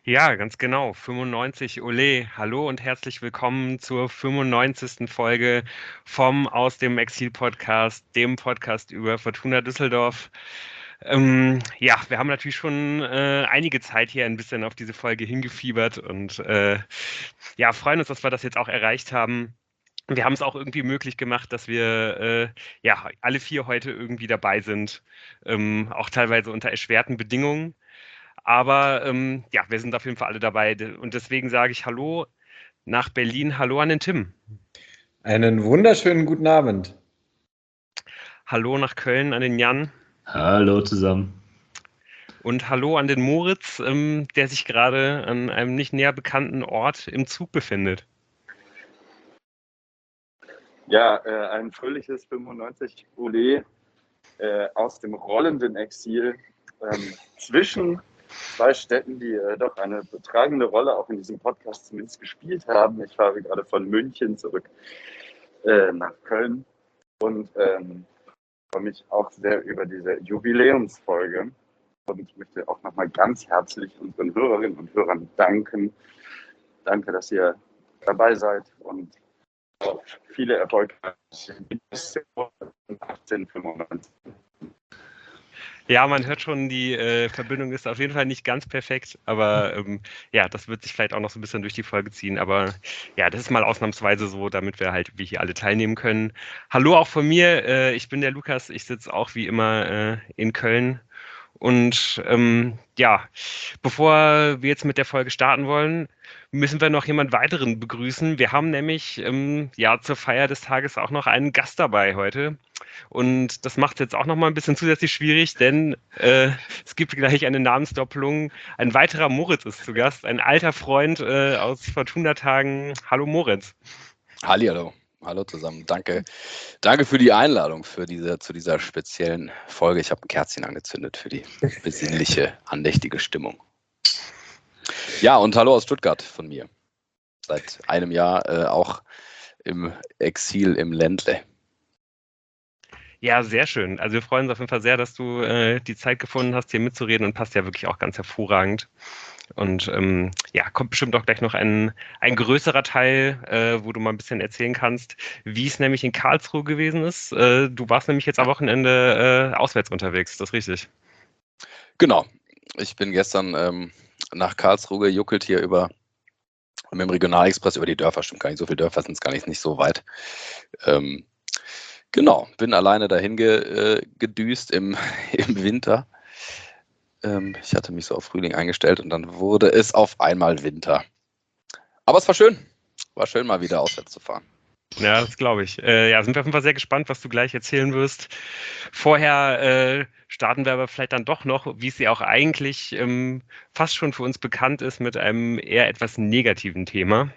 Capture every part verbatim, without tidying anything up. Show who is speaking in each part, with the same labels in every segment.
Speaker 1: Ja, ganz genau. fünfundneunzig, Ole. Hallo und herzlich willkommen zur fünfundneunzigsten Folge vom Aus dem Exil-Podcast, dem Podcast über Fortuna Düsseldorf. Ähm, ja, wir haben natürlich schon äh, einige Zeit hier ein bisschen auf diese Folge hingefiebert und äh, ja, freuen uns, dass wir das jetzt auch erreicht haben. Wir haben es auch irgendwie möglich gemacht, dass wir äh, ja alle vier heute irgendwie dabei sind, ähm, auch teilweise unter erschwerten Bedingungen. Aber ähm, ja, wir sind auf jeden Fall alle dabei. Und deswegen sage ich Hallo nach Berlin, Hallo an den Tim.
Speaker 2: Einen wunderschönen guten Abend.
Speaker 1: Hallo nach Köln an den Jan.
Speaker 3: Hallo zusammen.
Speaker 1: Und Hallo an den Moritz, ähm, der sich gerade an einem nicht näher bekannten Ort im Zug befindet.
Speaker 4: Ja, äh, ein fröhliches fünfundneunzig Ole äh, aus dem rollenden Exil ähm, zwischen zwei Städten, die äh, doch eine betragende Rolle auch in diesem Podcast zumindest gespielt haben. Ich fahre gerade von München zurück äh, nach Köln und ähm, freue mich auch sehr über diese Jubiläumsfolge und möchte auch nochmal ganz herzlich unseren Hörerinnen und Hörern danken. Danke, dass ihr dabei seid und auf viele erfolgreiche achtzehnhundertfünfundneunzig.
Speaker 1: Ja, man hört schon, die äh, Verbindung ist auf jeden Fall nicht ganz perfekt, aber ähm, ja, das wird sich vielleicht auch noch so ein bisschen durch die Folge ziehen. Aber ja, das ist mal ausnahmsweise so, damit wir halt wie hier alle teilnehmen können. Hallo auch von mir, äh, ich bin der Lukas, ich sitze auch wie immer äh, in Köln. Und ähm, ja, bevor wir jetzt mit der Folge starten wollen, müssen wir noch jemand weiteren begrüßen. Wir haben nämlich ähm, ja zur Feier des Tages auch noch einen Gast dabei heute. Und das macht es jetzt auch noch mal ein bisschen zusätzlich schwierig, denn äh, es gibt gleich eine Namensdoppelung. Ein weiterer Moritz ist zu Gast, ein alter Freund äh, aus Fortuna-Tagen. Hallo Moritz.
Speaker 5: Hallihallo. Hallo zusammen. Danke, danke für die Einladung für diese, zu dieser speziellen Folge. Ich habe ein Kerzchen angezündet für die besinnliche, andächtige Stimmung. Ja, und hallo aus Stuttgart von mir. Seit einem Jahr äh, auch im Exil im Ländle.
Speaker 1: Ja, sehr schön. Also wir freuen uns auf jeden Fall sehr, dass du äh, die Zeit gefunden hast, hier mitzureden und passt ja wirklich auch ganz hervorragend. Und ähm, ja, kommt bestimmt auch gleich noch ein, ein größerer Teil, äh, wo du mal ein bisschen erzählen kannst, wie es nämlich in Karlsruhe gewesen ist. Äh, du warst nämlich jetzt am Wochenende äh, auswärts unterwegs, ist das richtig?
Speaker 5: Genau. Ich bin gestern ähm, nach Karlsruhe gejuckelt hier über mit dem Regionalexpress über die Dörfer. Stimmt gar nicht, so viele Dörfer sind es gar nicht, nicht so weit. Ähm, genau, bin alleine dahin ge, äh, gedüst im, im Winter. Ich hatte mich so auf Frühling eingestellt und dann wurde es auf einmal Winter. Aber es war schön. War schön, mal wieder auswärts zu fahren.
Speaker 1: Ja, das glaube ich. Äh, ja, sind wir auf jeden Fall sehr gespannt, was du gleich erzählen wirst. Vorher äh, starten wir aber vielleicht dann doch noch, wie es ja auch eigentlich ähm, fast schon für uns bekannt ist, mit einem eher etwas negativen Thema.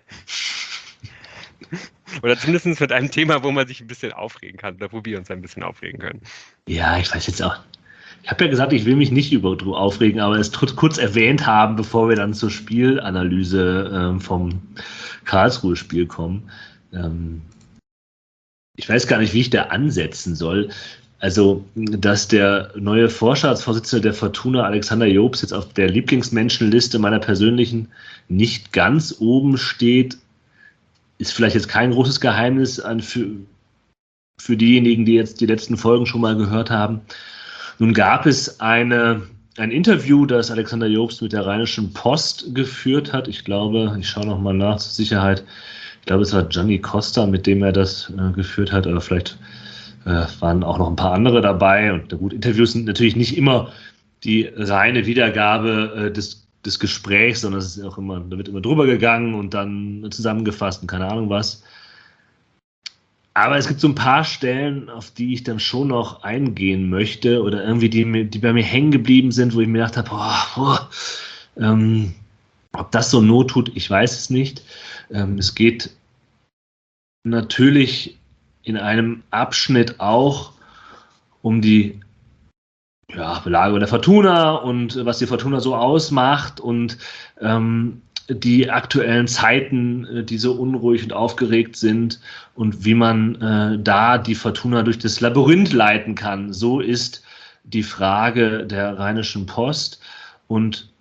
Speaker 1: Oder zumindest mit einem Thema, wo man sich ein bisschen aufregen kann oder wo wir uns ein bisschen aufregen können.
Speaker 3: Ja, ich weiß jetzt auch. Ich habe ja gesagt, ich will mich nicht über drüber aufregen, aber es kurz erwähnt haben, bevor wir dann zur Spielanalyse ähm, vom Karlsruhe-Spiel kommen. Ähm, ich weiß gar nicht, wie ich da ansetzen soll. Also, dass der neue Vorstandsvorsitzende der Fortuna, Alexander Jobs, jetzt auf der Lieblingsmenschenliste meiner persönlichen nicht ganz oben steht, ist vielleicht jetzt kein großes Geheimnis an für, für diejenigen, die jetzt die letzten Folgen schon mal gehört haben. Nun gab es eine, ein Interview, das Alexander Jobst mit der Rheinischen Post geführt hat. Ich glaube, ich schaue noch mal nach zur Sicherheit. Ich glaube, es war Gianni Costa, mit dem er das äh, geführt hat. Aber vielleicht äh, waren auch noch ein paar andere dabei. Und gut, Interviews sind natürlich nicht immer die reine Wiedergabe äh, des, des Gesprächs, sondern es ist auch immer, da wird immer drüber gegangen und dann zusammengefasst und keine Ahnung was. Aber es gibt so ein paar Stellen, auf die ich dann schon noch eingehen möchte oder irgendwie die, die bei mir hängen geblieben sind, wo ich mir gedacht habe, boah, boah, ähm, ob das so Not tut, ich weiß es nicht. Ähm, es geht natürlich in einem Abschnitt auch um die ja, Belagerung der Fortuna und was die Fortuna so ausmacht und ähm, die aktuellen Zeiten, die so unruhig und aufgeregt sind und wie man äh, da die Fortuna durch das Labyrinth leiten kann. So ist die Frage der Rheinischen Post. Und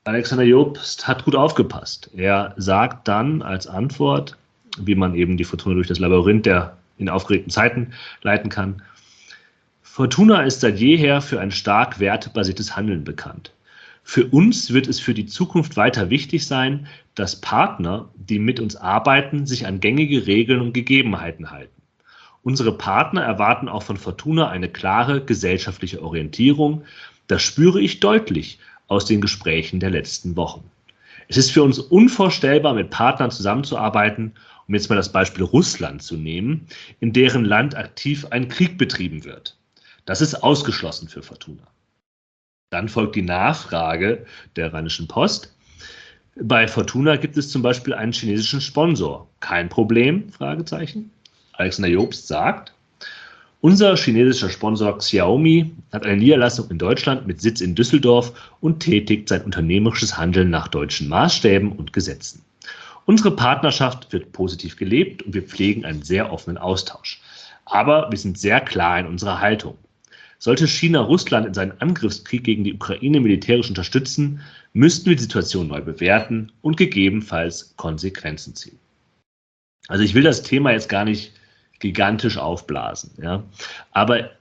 Speaker 3: Alexander Jobst hat gut aufgepasst. Er sagt dann als Antwort, wie man eben die Fortuna durch das Labyrinth der in aufgeregten Zeiten leiten kann: Fortuna ist seit jeher für ein stark wertebasiertes Handeln bekannt. Für uns wird es für die Zukunft weiter wichtig sein, dass Partner, die mit uns arbeiten, sich an gängige Regeln und Gegebenheiten halten. Unsere Partner erwarten auch von Fortuna eine klare gesellschaftliche Orientierung. Das spüre ich deutlich aus den Gesprächen der letzten Wochen. Es ist für uns unvorstellbar, mit Partnern zusammenzuarbeiten, um jetzt mal das Beispiel Russland zu nehmen, in deren Land aktiv ein Krieg betrieben wird. Das ist ausgeschlossen für Fortuna. Dann folgt die Nachfrage der Rheinischen Post. Bei Fortuna gibt es zum Beispiel einen chinesischen Sponsor. Kein Problem? Fragezeichen. Alexander Jobst sagt: Unser chinesischer Sponsor Xiaomi hat eine Niederlassung in Deutschland mit Sitz in Düsseldorf und tätigt sein unternehmerisches Handeln nach deutschen Maßstäben und Gesetzen. Unsere Partnerschaft wird positiv gelebt und wir pflegen einen sehr offenen Austausch. Aber wir sind sehr klar in unserer Haltung. Sollte China Russland in seinen Angriffskrieg gegen die Ukraine militärisch unterstützen, müssten wir die Situation neu bewerten und gegebenenfalls Konsequenzen ziehen. Also ich will das Thema jetzt gar nicht gigantisch aufblasen, ja, aber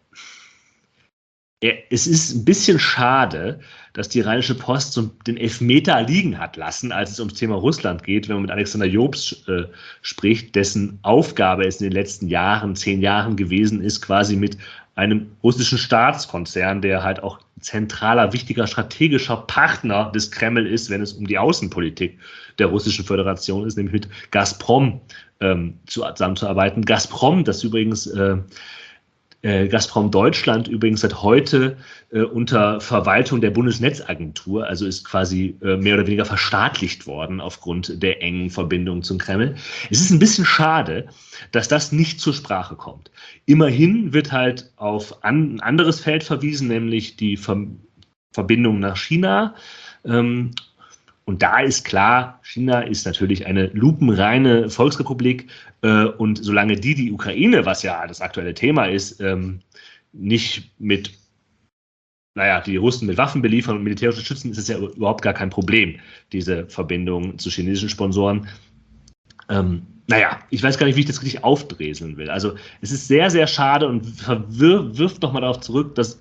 Speaker 3: es ist ein bisschen schade, dass die Rheinische Post so den Elfmeter liegen hat lassen, als es ums Thema Russland geht, wenn man mit Alexander Jobst äh, spricht, dessen Aufgabe es in den letzten Jahren, zehn Jahren gewesen ist, quasi mit einem russischen Staatskonzern, der halt auch zentraler, wichtiger, strategischer Partner des Kreml ist, wenn es um die Außenpolitik der Russischen Föderation ist, nämlich mit Gazprom ähm, zusammenzuarbeiten. Gazprom, das übrigens äh, äh, Gazprom Deutschland übrigens seit heute äh, unter Verwaltung der Bundesnetzagentur, also ist quasi äh, mehr oder weniger verstaatlicht worden aufgrund der engen Verbindung zum Kreml. Es ist ein bisschen schade, dass das nicht zur Sprache kommt. Immerhin wird halt auf an, ein anderes Feld verwiesen, nämlich die Ver Verbindung nach China. Ähm, und da ist klar, China ist natürlich eine lupenreine Volksrepublik. Äh, und solange die die Ukraine, was ja das aktuelle Thema ist, ähm, nicht mit, naja, die Russen mit Waffen beliefern und militärisch unterstützen, ist es ja überhaupt gar kein Problem, diese Verbindung zu chinesischen Sponsoren. Ähm, Naja, ich weiß gar nicht, wie ich das richtig aufdreseln will. Also es ist sehr, sehr schade und wirft nochmal darauf zurück, dass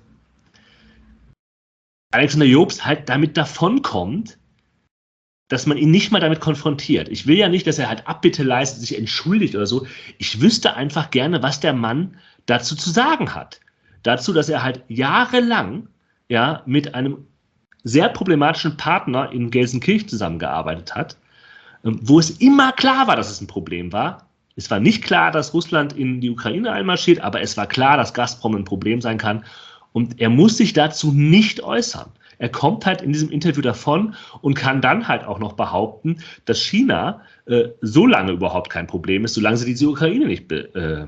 Speaker 3: Alexander Jobst halt damit davonkommt, dass man ihn nicht mal damit konfrontiert. Ich will ja nicht, dass er halt Abbitte leistet, sich entschuldigt oder so. Ich wüsste einfach gerne, was der Mann dazu zu sagen hat. Dazu, dass er halt jahrelang ja, mit einem sehr problematischen Partner in Gelsenkirchen zusammengearbeitet hat, wo es immer klar war, dass es ein Problem war. Es war nicht klar, dass Russland in die Ukraine einmarschiert, aber es war klar, dass Gazprom ein Problem sein kann. Und er muss sich dazu nicht äußern. Er kommt halt in diesem Interview davon und kann dann halt auch noch behaupten, dass China äh, so lange überhaupt kein Problem ist, solange sie diese Ukraine nicht äh,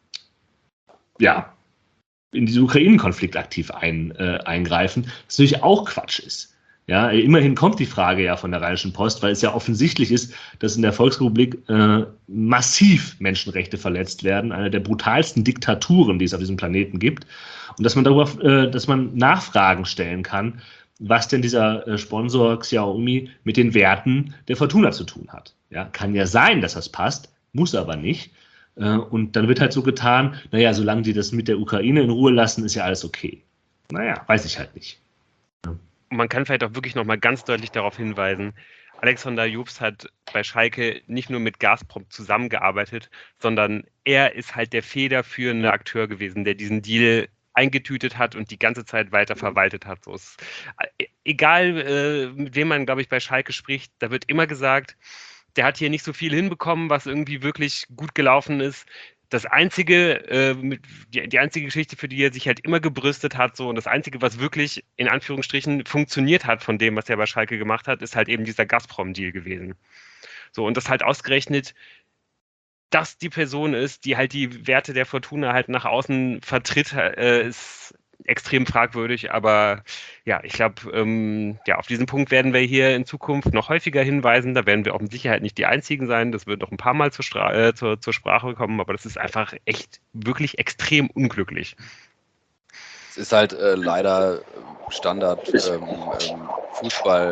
Speaker 3: ja, in diesen Ukraine-Konflikt aktiv ein, äh, eingreifen, was natürlich auch Quatsch ist. Ja, immerhin kommt die Frage ja von der Rheinischen Post, weil es ja offensichtlich ist, dass in der Volksrepublik äh, massiv Menschenrechte verletzt werden, eine der brutalsten Diktaturen, die es auf diesem Planeten gibt, und dass man darüber, äh, dass man Nachfragen stellen kann, was denn dieser äh, Sponsor Xiaomi mit den Werten der Fortuna zu tun hat. Ja, kann ja sein, dass das passt, muss aber nicht. Äh, und dann wird halt so getan, naja, solange die das mit der Ukraine in Ruhe lassen, ist ja alles okay. Naja, weiß ich halt nicht.
Speaker 1: Man kann vielleicht auch wirklich nochmal ganz deutlich darauf hinweisen, Alexander Jobst hat bei Schalke nicht nur mit Gazprom zusammengearbeitet, sondern er ist halt der federführende Akteur gewesen, der diesen Deal eingetütet hat und die ganze Zeit weiter verwaltet hat. So ist, egal, äh, mit wem man, glaube ich, bei Schalke spricht, da wird immer gesagt, der hat hier nicht so viel hinbekommen, was irgendwie wirklich gut gelaufen ist. Das einzige, äh, die, die einzige Geschichte, für die er sich halt immer gebrüstet hat, so, und das einzige, was wirklich in Anführungsstrichen funktioniert hat von dem, was er bei Schalke gemacht hat, ist halt eben dieser Gazprom-Deal gewesen. So, und das halt ausgerechnet, dass die Person ist, die halt die Werte der Fortuna halt nach außen vertritt, äh, ist extrem fragwürdig, aber ja, ich glaube, ähm, ja, auf diesen Punkt werden wir hier in Zukunft noch häufiger hinweisen. Da werden wir auch mit Sicherheit nicht die Einzigen sein. Das wird noch ein paar Mal zur, Stra äh, zur, zur Sprache kommen, aber das ist einfach echt wirklich extrem unglücklich.
Speaker 5: Es ist halt äh, leider Standard ähm, ähm, Fußball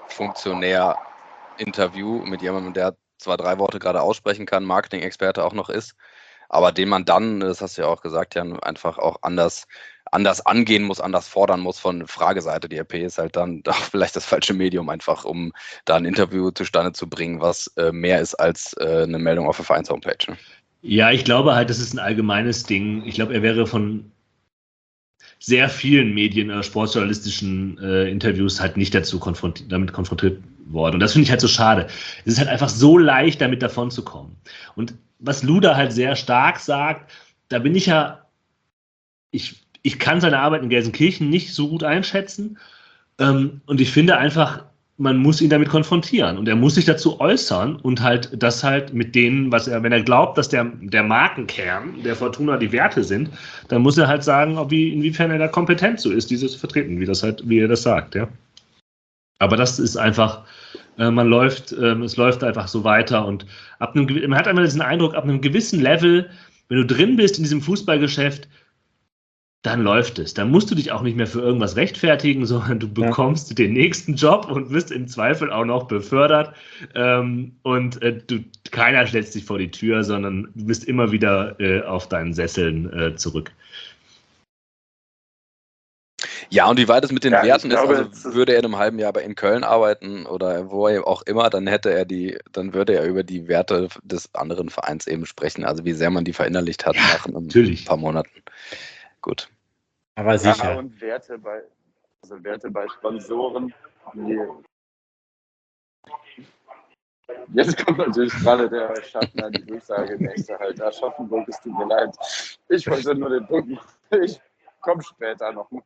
Speaker 5: Funktionär-Interview mit jemandem, der zwar drei Worte gerade aussprechen kann, Marketing-Experte auch noch ist, aber den man dann, das hast du ja auch gesagt, Jan, einfach auch anders, anders angehen muss, anders fordern muss von Frageseite. Die R P ist halt dann auch vielleicht das falsche Medium einfach, um da ein Interview zustande zu bringen, was äh, mehr ist als äh, eine Meldung auf der Vereins-Homepage. Ne?
Speaker 3: Ja, ich glaube halt, das ist ein allgemeines Ding. Ich glaube, er wäre von sehr vielen Medien, äh, sportjournalistischen äh, Interviews halt nicht dazu konfrontiert, damit konfrontiert worden. Und das finde ich halt so schade. Es ist halt einfach so leicht, damit davon zu kommen. Und was Luda halt sehr stark sagt, da bin ich ja, ich, ich kann seine Arbeit in Gelsenkirchen nicht so gut einschätzen. Ähm, und ich finde einfach, man muss ihn damit konfrontieren und er muss sich dazu äußern und halt das halt mit denen, was er, wenn er glaubt, dass der, der Markenkern der Fortuna die Werte sind, dann muss er halt sagen, ob wie, inwiefern er da kompetent so ist, diese zu vertreten, wie das halt, wie er das sagt, ja. Aber das ist einfach, äh, man läuft, äh, es läuft einfach so weiter und ab einem, man hat einmal diesen Eindruck, ab einem gewissen Level, wenn du drin bist in diesem Fußballgeschäft, dann läuft es. Dann musst du dich auch nicht mehr für irgendwas rechtfertigen, sondern du bekommst ja den nächsten Job und wirst im Zweifel auch noch befördert. Ähm, und äh, du, keiner stellt dich vor die Tür, sondern du bist immer wieder äh, auf deinen Sesseln äh, zurück.
Speaker 5: Ja, und wie weit es mit den
Speaker 4: Ja,
Speaker 5: Werten ist,
Speaker 4: glaube,
Speaker 5: also würde er in einem halben Jahr bei in Köln arbeiten oder wo er auch immer, dann hätte er die, dann würde er über die Werte des anderen Vereins eben sprechen, also wie sehr man die verinnerlicht hat
Speaker 3: ja,
Speaker 5: nach ein
Speaker 3: natürlich.
Speaker 5: paar Monaten. Gut.
Speaker 2: Aber sicher.
Speaker 4: Ja, und Werte bei, also Werte bei Sponsoren. Die Jetzt kommt natürlich gerade der Schaffner, die Durchsage, nächste halt, Aschaffenburg, es tut mir leid. Ich wollte nur den Punkt, ich komme später nochmal.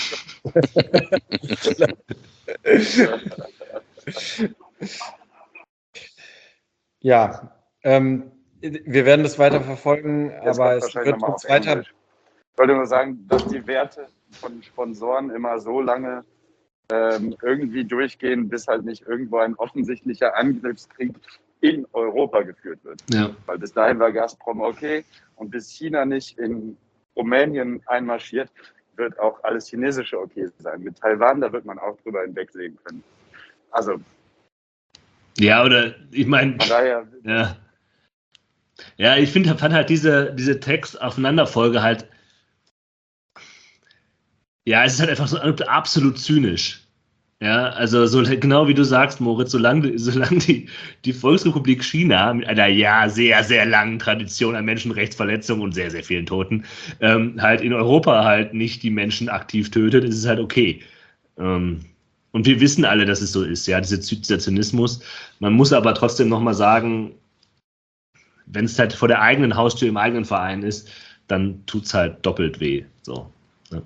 Speaker 2: Ja, ähm, wir werden das weiter verfolgen,
Speaker 4: Jetzt
Speaker 2: aber
Speaker 4: kommt
Speaker 2: es
Speaker 4: wahrscheinlich
Speaker 2: wird
Speaker 4: nochmal
Speaker 2: uns
Speaker 4: auf
Speaker 2: weiter.
Speaker 4: Englisch. Ich wollte nur sagen, dass die Werte von Sponsoren immer so lange ähm, irgendwie durchgehen, bis halt nicht irgendwo ein offensichtlicher Angriffskrieg in Europa geführt wird.
Speaker 3: Ja.
Speaker 4: Weil bis dahin war Gazprom okay und bis China nicht in Rumänien einmarschiert, wird auch alles Chinesische okay sein. Mit Taiwan, da wird man auch drüber hinwegsehen können. Also
Speaker 3: Ja, oder ich meine,
Speaker 4: von daher,
Speaker 3: ja. Ja, ich finde, fand halt diese, diese Text-Aufeinanderfolge halt, ja, es ist halt einfach so absolut zynisch. Ja, also so genau wie du sagst, Moritz, solange, solange die, die Volksrepublik China mit einer ja sehr, sehr langen Tradition an Menschenrechtsverletzungen und sehr, sehr vielen Toten ähm, halt in Europa halt nicht die Menschen aktiv tötet, ist es halt okay. Ähm, und wir wissen alle, dass es so ist, ja, diese, dieser Zynismus. Man muss aber trotzdem nochmal sagen, wenn es halt vor der eigenen Haustür im eigenen Verein ist, dann tut es halt doppelt weh. So. Ja.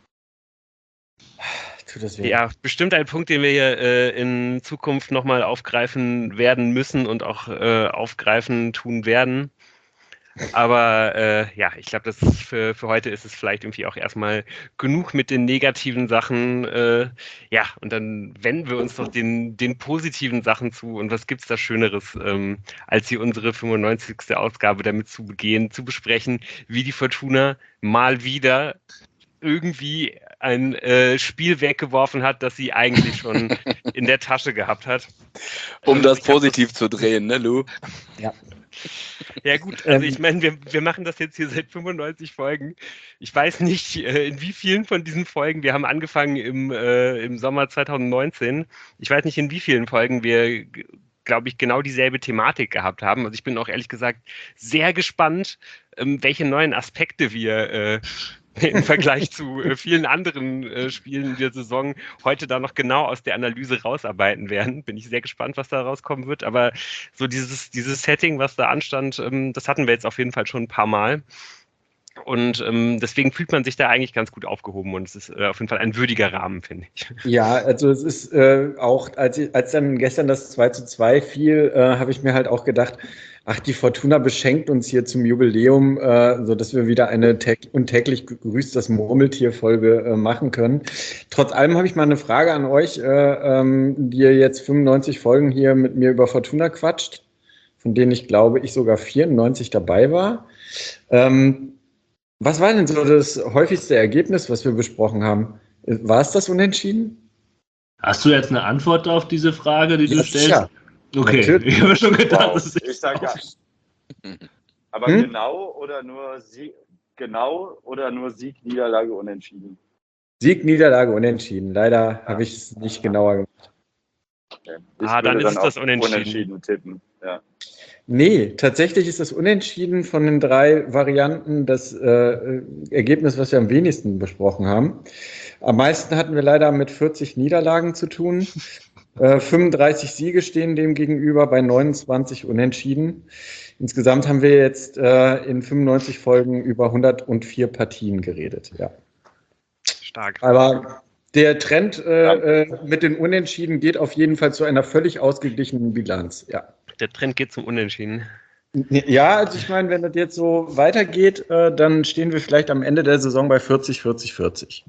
Speaker 2: Tut das weh.
Speaker 1: Ja, bestimmt ein Punkt, den wir hier äh, in Zukunft nochmal aufgreifen werden müssen und auch äh, aufgreifen tun werden. Aber äh, ja, ich glaube, das für, für heute ist es vielleicht irgendwie auch erstmal genug mit den negativen Sachen. Äh, ja, und dann wenden wir uns doch den, den positiven Sachen zu. Und was gibt's da Schöneres, ähm, als hier unsere fünfundneunzigste Ausgabe damit zu begehen, zu besprechen, wie die Fortuna mal wieder irgendwie ein äh, Spiel weggeworfen hat, das sie eigentlich schon in der Tasche gehabt hat.
Speaker 5: Um
Speaker 1: Also
Speaker 5: das
Speaker 1: ich hab
Speaker 5: positiv
Speaker 1: das,
Speaker 5: zu drehen, ne, Lou?
Speaker 2: Ja.
Speaker 1: Ja gut, also
Speaker 2: Ähm,
Speaker 1: ich meine, wir, wir machen das jetzt hier seit fünfundneunzig Folgen. Ich weiß nicht, äh, in wie vielen von diesen Folgen, wir haben angefangen im, äh, im Sommer zweitausendneunzehn, ich weiß nicht, in wie vielen Folgen wir, glaube ich, genau dieselbe Thematik gehabt haben. Also ich bin auch ehrlich gesagt sehr gespannt, ähm, welche neuen Aspekte wir äh, im Vergleich zu äh, vielen anderen äh, Spielen der Saison heute da noch genau aus der Analyse rausarbeiten werden. Bin ich sehr gespannt, was da rauskommen wird. Aber so dieses, dieses Setting, was da anstand, ähm, das hatten wir jetzt auf jeden Fall schon ein paar Mal. Und ähm, deswegen fühlt man sich da eigentlich ganz gut aufgehoben und es ist äh, auf jeden Fall ein würdiger Rahmen, finde ich.
Speaker 2: Ja, also es ist äh, auch, als, ich, als dann gestern das zwei zu zwei fiel, äh, habe ich mir halt auch gedacht, ach, die Fortuna beschenkt uns hier zum Jubiläum, äh, so dass wir wieder eine untäglich grüßt das Murmeltier-Folge äh, machen können. Trotz allem habe ich mal eine Frage an euch, äh, ähm, die ihr jetzt fünfundneunzig Folgen hier mit mir über Fortuna quatscht, von denen ich glaube, ich sogar vierundneunzig dabei war. Ähm, Was war denn so das häufigste Ergebnis, was wir besprochen haben? War es das Unentschieden?
Speaker 3: Hast du jetzt eine Antwort auf diese Frage, die du
Speaker 2: Ja,
Speaker 3: stellst?
Speaker 2: sicher.
Speaker 3: Okay,
Speaker 2: Natürlich.
Speaker 3: ich habe schon gedacht,
Speaker 4: Wow,
Speaker 3: das ist
Speaker 4: ich sag ja. Aber
Speaker 2: Hm?
Speaker 4: genau oder nur Sieg, genau oder nur Sieg, Niederlage, Unentschieden?
Speaker 2: Sieg, Niederlage, Unentschieden. Leider habe ich es nicht genauer gemacht.
Speaker 4: Okay. Ich
Speaker 1: Ah, dann
Speaker 4: würde
Speaker 1: ist es
Speaker 4: dann
Speaker 1: das
Speaker 4: auf
Speaker 1: Unentschieden.
Speaker 4: Unentschieden tippen. Ja.
Speaker 2: Nee, tatsächlich ist das Unentschieden von den drei Varianten das äh, Ergebnis, was wir am wenigsten besprochen haben. Am meisten hatten wir leider mit vierzig Niederlagen zu tun. Äh, fünfunddreißig Siege stehen dem gegenüber bei neunundzwanzig Unentschieden. Insgesamt haben wir jetzt äh, in fünfundneunzig Folgen über hundertvier Partien geredet. Ja.
Speaker 1: Stark.
Speaker 2: Aber der Trend äh, äh, mit den Unentschieden geht auf jeden Fall zu einer völlig ausgeglichenen Bilanz. Ja.
Speaker 1: Der Trend geht zum Unentschieden.
Speaker 2: Ja, also ich meine, wenn das jetzt so weitergeht, äh, dann stehen wir vielleicht am Ende der Saison bei vierzig, vierzig, vierzig.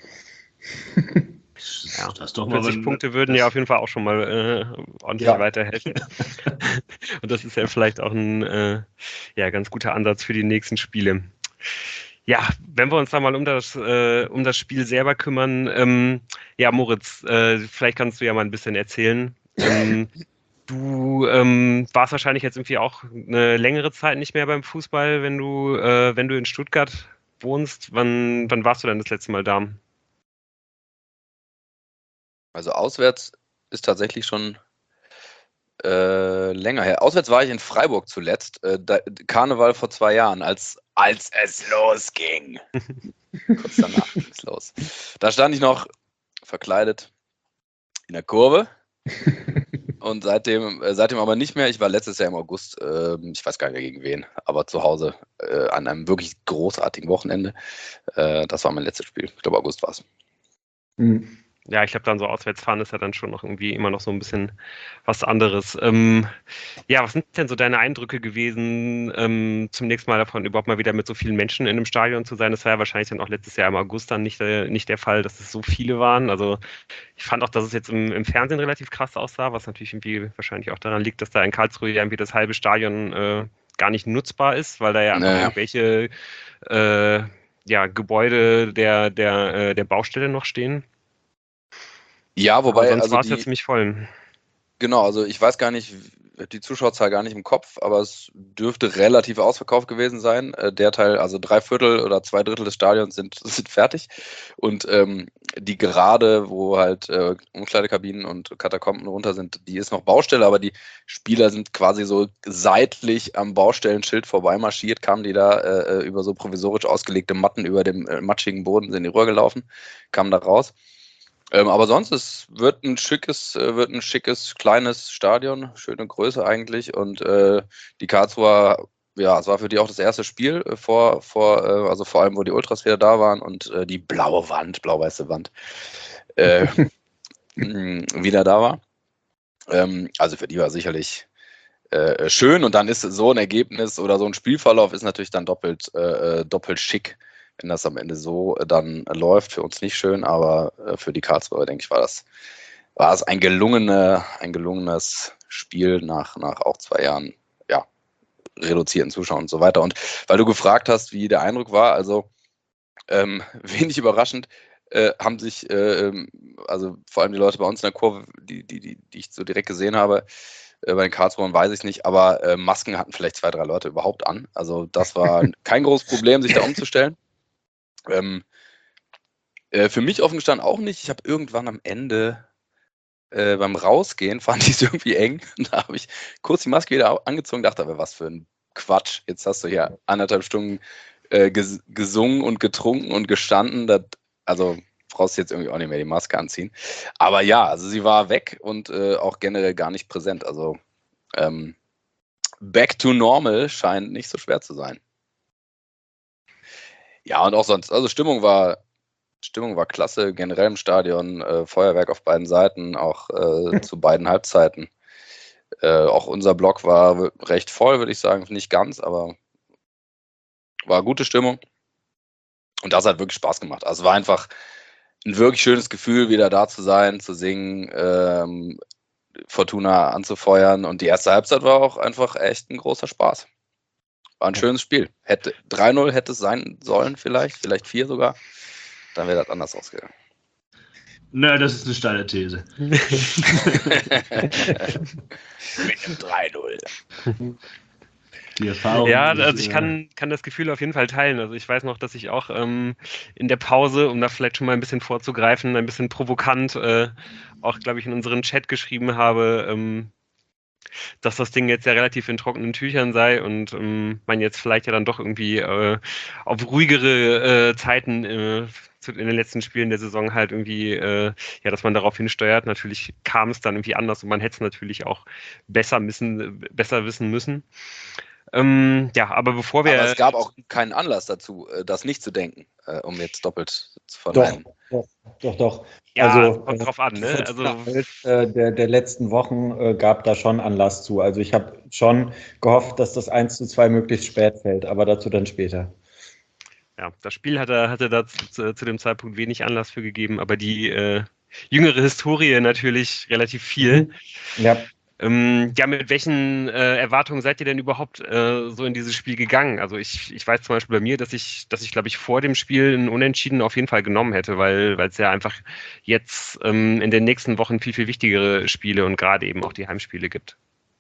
Speaker 1: Ja,
Speaker 3: das ist doch mal
Speaker 1: vierzig
Speaker 3: wenn-
Speaker 1: Punkte würden
Speaker 3: das-
Speaker 1: ja auf jeden Fall auch schon mal äh, ordentlich
Speaker 2: Ja.
Speaker 1: weiterhelfen. Und das ist ja vielleicht auch ein äh, ja, ganz guter Ansatz für die nächsten Spiele. Ja, wenn wir uns da mal um das, äh, um das Spiel selber kümmern. Ähm, ja, Moritz, äh, vielleicht kannst du ja mal ein bisschen erzählen. Ähm, du ähm, warst wahrscheinlich jetzt irgendwie auch eine längere Zeit nicht mehr beim Fußball, wenn du, äh, wenn du in Stuttgart wohnst. Wann, wann warst du denn das letzte Mal da?
Speaker 5: Also auswärts ist tatsächlich schon äh, länger her. Auswärts war ich in Freiburg zuletzt. Äh, da, Karneval vor zwei Jahren, als, als es losging. Kurz danach ging es los. Da stand ich noch verkleidet in der Kurve. Und seitdem, äh, seitdem aber nicht mehr. Ich war letztes Jahr im August, äh, ich weiß gar nicht mehr gegen wen, aber zu Hause äh, an einem wirklich großartigen Wochenende. Äh, das war mein letztes Spiel. Ich glaube, August war es.
Speaker 2: Hm.
Speaker 1: Ja, ich glaube, dann so Auswärtsfahren ist ja dann schon noch irgendwie immer noch so ein bisschen was anderes. Ähm, ja, was sind denn so deine Eindrücke gewesen, ähm, zum nächsten Mal davon, überhaupt mal wieder mit so vielen Menschen in einem Stadion zu sein? Das war ja wahrscheinlich dann auch letztes Jahr im August dann nicht, äh, nicht der Fall, dass es so viele waren. Also ich fand auch, dass es jetzt im, im Fernsehen relativ krass aussah, was natürlich irgendwie wahrscheinlich auch daran liegt, dass da in Karlsruhe ja irgendwie das halbe Stadion äh, gar nicht nutzbar ist, weil da ja einfach
Speaker 5: Naja.
Speaker 1: irgendwelche äh, ja, Gebäude der, der, äh, der Baustelle noch stehen.
Speaker 5: Ja,
Speaker 1: Aber
Speaker 5: wobei,
Speaker 1: sonst
Speaker 5: also
Speaker 1: war es ja
Speaker 5: die,
Speaker 1: ziemlich voll.
Speaker 5: genau, also ich weiß gar nicht, die Zuschauerzahl gar nicht im Kopf, aber es dürfte relativ ausverkauft gewesen sein. Äh, der Teil, also drei Viertel oder zwei Drittel des Stadions sind, sind fertig. Und ähm, die Gerade, wo halt äh, Umkleidekabinen und Katakomben runter sind, die ist noch Baustelle, aber die Spieler sind quasi so seitlich am Baustellenschild vorbeimarschiert, kamen die da äh, über so provisorisch ausgelegte Matten über dem äh, matschigen Boden, sind in die Röhre gelaufen, kamen da raus. Ähm, aber sonst, es wird ein schickes, äh, wird ein schickes, kleines Stadion, schöne Größe eigentlich. Und äh, die Karlsruher, ja, es war für die auch das erste Spiel äh, vor, vor äh, also vor allem, wo die Ultras wieder da waren und äh, die blaue Wand, blau-weiße Wand, äh, mh, wieder da war. Ähm, also für die war sicherlich äh, schön. Und dann ist so ein Ergebnis oder so ein Spielverlauf ist natürlich dann doppelt, äh, doppelt schick, wenn das am Ende so dann läuft. Für uns nicht schön, aber äh, für die Karlsruher, denke ich, war das, war es ein, gelungene, ein gelungenes Spiel nach, nach auch zwei Jahren, ja, reduzierten Zuschauern und so weiter. Und weil du gefragt hast, wie der Eindruck war, also ähm, wenig überraschend, äh, haben sich, äh, also vor allem die Leute bei uns in der Kurve, die, die, die, die ich so direkt gesehen habe, äh, bei den Karlsruhern weiß ich es nicht, aber äh, Masken hatten vielleicht zwei, drei Leute überhaupt an. Also das war kein großes Problem, sich da umzustellen. Ähm, äh, für mich offen gestanden auch nicht. Ich habe irgendwann am Ende äh, beim Rausgehen, fand ich es irgendwie eng. Da habe ich kurz die Maske wieder angezogen, dachte aber, was für ein Quatsch. Jetzt hast du hier anderthalb Stunden äh, ges gesungen und getrunken und gestanden. Das, also brauchst du jetzt irgendwie auch nicht mehr die Maske anziehen. Aber ja, also sie war weg und äh, auch generell gar nicht präsent. Also ähm, back to normal scheint nicht so schwer zu sein. Ja, und auch sonst, also Stimmung war, Stimmung war klasse, generell im Stadion, äh, Feuerwerk auf beiden Seiten, auch äh, zu beiden Halbzeiten. Äh, auch unser Block war recht voll, würde ich sagen, nicht ganz, aber war gute Stimmung. Und das hat wirklich Spaß gemacht. Also es war einfach ein wirklich schönes Gefühl, wieder da zu sein, zu singen, ähm, Fortuna anzufeuern. Und die erste Halbzeit war auch einfach echt ein großer Spaß. War ein schönes Spiel. Hätte drei null hätte es sein sollen, vielleicht, vielleicht vier sogar. Dann wäre das anders ausgegangen.
Speaker 3: Na, das ist eine steile These.
Speaker 5: Mit dem drei null.
Speaker 3: Die Erfahrung.
Speaker 1: Ja,
Speaker 3: ist,
Speaker 1: also ich
Speaker 3: äh,
Speaker 1: kann, kann das Gefühl auf jeden Fall teilen. Also ich weiß noch, dass ich auch ähm, in der Pause, um da vielleicht schon mal ein bisschen vorzugreifen, ein bisschen provokant äh, auch, glaube ich, in unseren Chat geschrieben habe, ähm, dass das Ding jetzt ja relativ in trockenen Tüchern sei und ähm, man jetzt vielleicht ja dann doch irgendwie äh, auf ruhigere äh, Zeiten äh, zu, in den letzten Spielen der Saison halt irgendwie, äh, ja, dass man darauf hinsteuert. Natürlich kam es dann irgendwie anders und man hätte es natürlich auch besser, müssen, besser wissen müssen. Ähm, ja, aber bevor wir.
Speaker 5: Aber es gab auch keinen Anlass dazu, äh, das nicht zu denken, äh, um jetzt doppelt zu
Speaker 2: Doch,
Speaker 5: verneinen.
Speaker 2: doch, doch, doch.
Speaker 1: Ja,
Speaker 2: also,
Speaker 1: kommt drauf an, ne? Also,
Speaker 2: äh, der, der letzten Wochen äh, gab da schon Anlass zu. Also ich habe schon gehofft, dass das eins zu zwei möglichst spät fällt, aber dazu dann später.
Speaker 1: ja, das Spiel hatte, hatte da zu, zu dem Zeitpunkt wenig Anlass für gegeben, aber die äh, jüngere Historie natürlich relativ viel.
Speaker 2: Mhm. Ja.
Speaker 1: Ähm, ja, mit welchen äh, Erwartungen seid ihr denn überhaupt äh, so in dieses Spiel gegangen? Also ich, ich weiß zum Beispiel bei mir, dass ich, dass ich glaube ich vor dem Spiel ein Unentschieden auf jeden Fall genommen hätte, weil weil es ja einfach jetzt ähm, in den nächsten Wochen viel, viel wichtigere Spiele und gerade eben auch die Heimspiele gibt.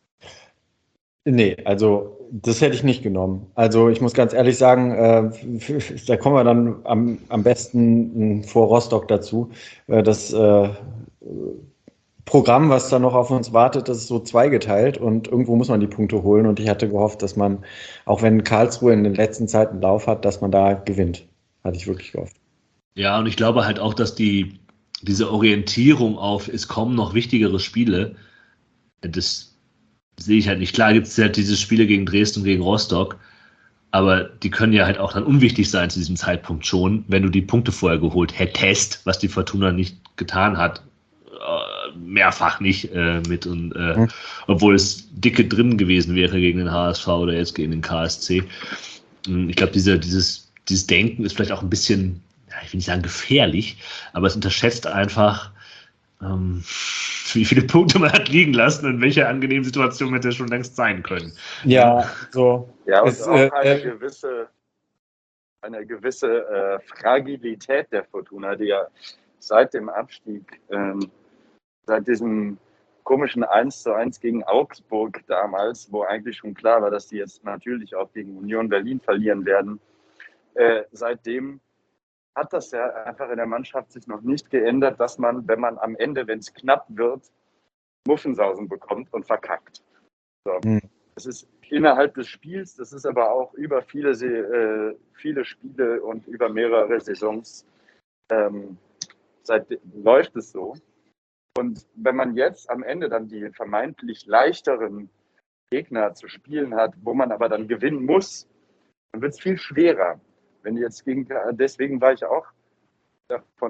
Speaker 2: Nee, also das hätte ich nicht genommen. Also ich muss ganz ehrlich sagen, äh, da kommen wir dann am, am besten vor Rostock dazu. Äh, das äh, Programm, was da noch auf uns wartet, das ist so zweigeteilt und irgendwo muss man die Punkte holen. Und ich hatte gehofft, dass man, auch wenn Karlsruhe in den letzten Zeiten einen Lauf hat, dass man da gewinnt. Hatte ich wirklich gehofft.
Speaker 3: Ja, und ich glaube halt auch, dass die, diese Orientierung auf, es kommen noch wichtigere Spiele, das sehe ich halt nicht. Klar gibt es halt diese Spiele gegen Dresden und gegen Rostock, aber die können ja halt auch dann unwichtig sein zu diesem Zeitpunkt schon, wenn du die Punkte vorher geholt hättest, was die Fortuna nicht getan hat. Mehrfach nicht äh, mit und äh, mhm. obwohl es dicke drin gewesen wäre gegen den H S V oder jetzt gegen den K S C. Ich glaube, diese, dieses, dieses Denken ist vielleicht auch ein bisschen, ja, ich will nicht sagen gefährlich, aber es unterschätzt einfach, ähm, wie viele Punkte man hat liegen lassen und welche angenehmen Situationen hätte es schon längst sein können.
Speaker 2: Ja, so.
Speaker 4: Ja, und
Speaker 2: es,
Speaker 4: auch
Speaker 2: äh,
Speaker 4: eine
Speaker 2: äh,
Speaker 4: gewisse, eine gewisse äh, Fragilität der Fortuna, die ja seit dem Abstieg, ähm, seit diesem komischen eins zu eins gegen Augsburg damals, wo eigentlich schon klar war, dass die jetzt natürlich auch gegen Union Berlin verlieren werden, äh, seitdem hat das ja einfach in der Mannschaft sich noch nicht geändert, dass man, wenn man am Ende, wenn es knapp wird, Muffensausen bekommt und verkackt. So. Mhm. Das ist innerhalb des Spiels, das ist aber auch über viele, äh, viele Spiele und über mehrere Saisons ähm, seit, läuft es so. Und wenn man jetzt am Ende dann die vermeintlich leichteren Gegner zu spielen hat, wo man aber dann gewinnen muss, dann wird es viel schwerer. Wenn jetzt gegen, deswegen war ich auch davon,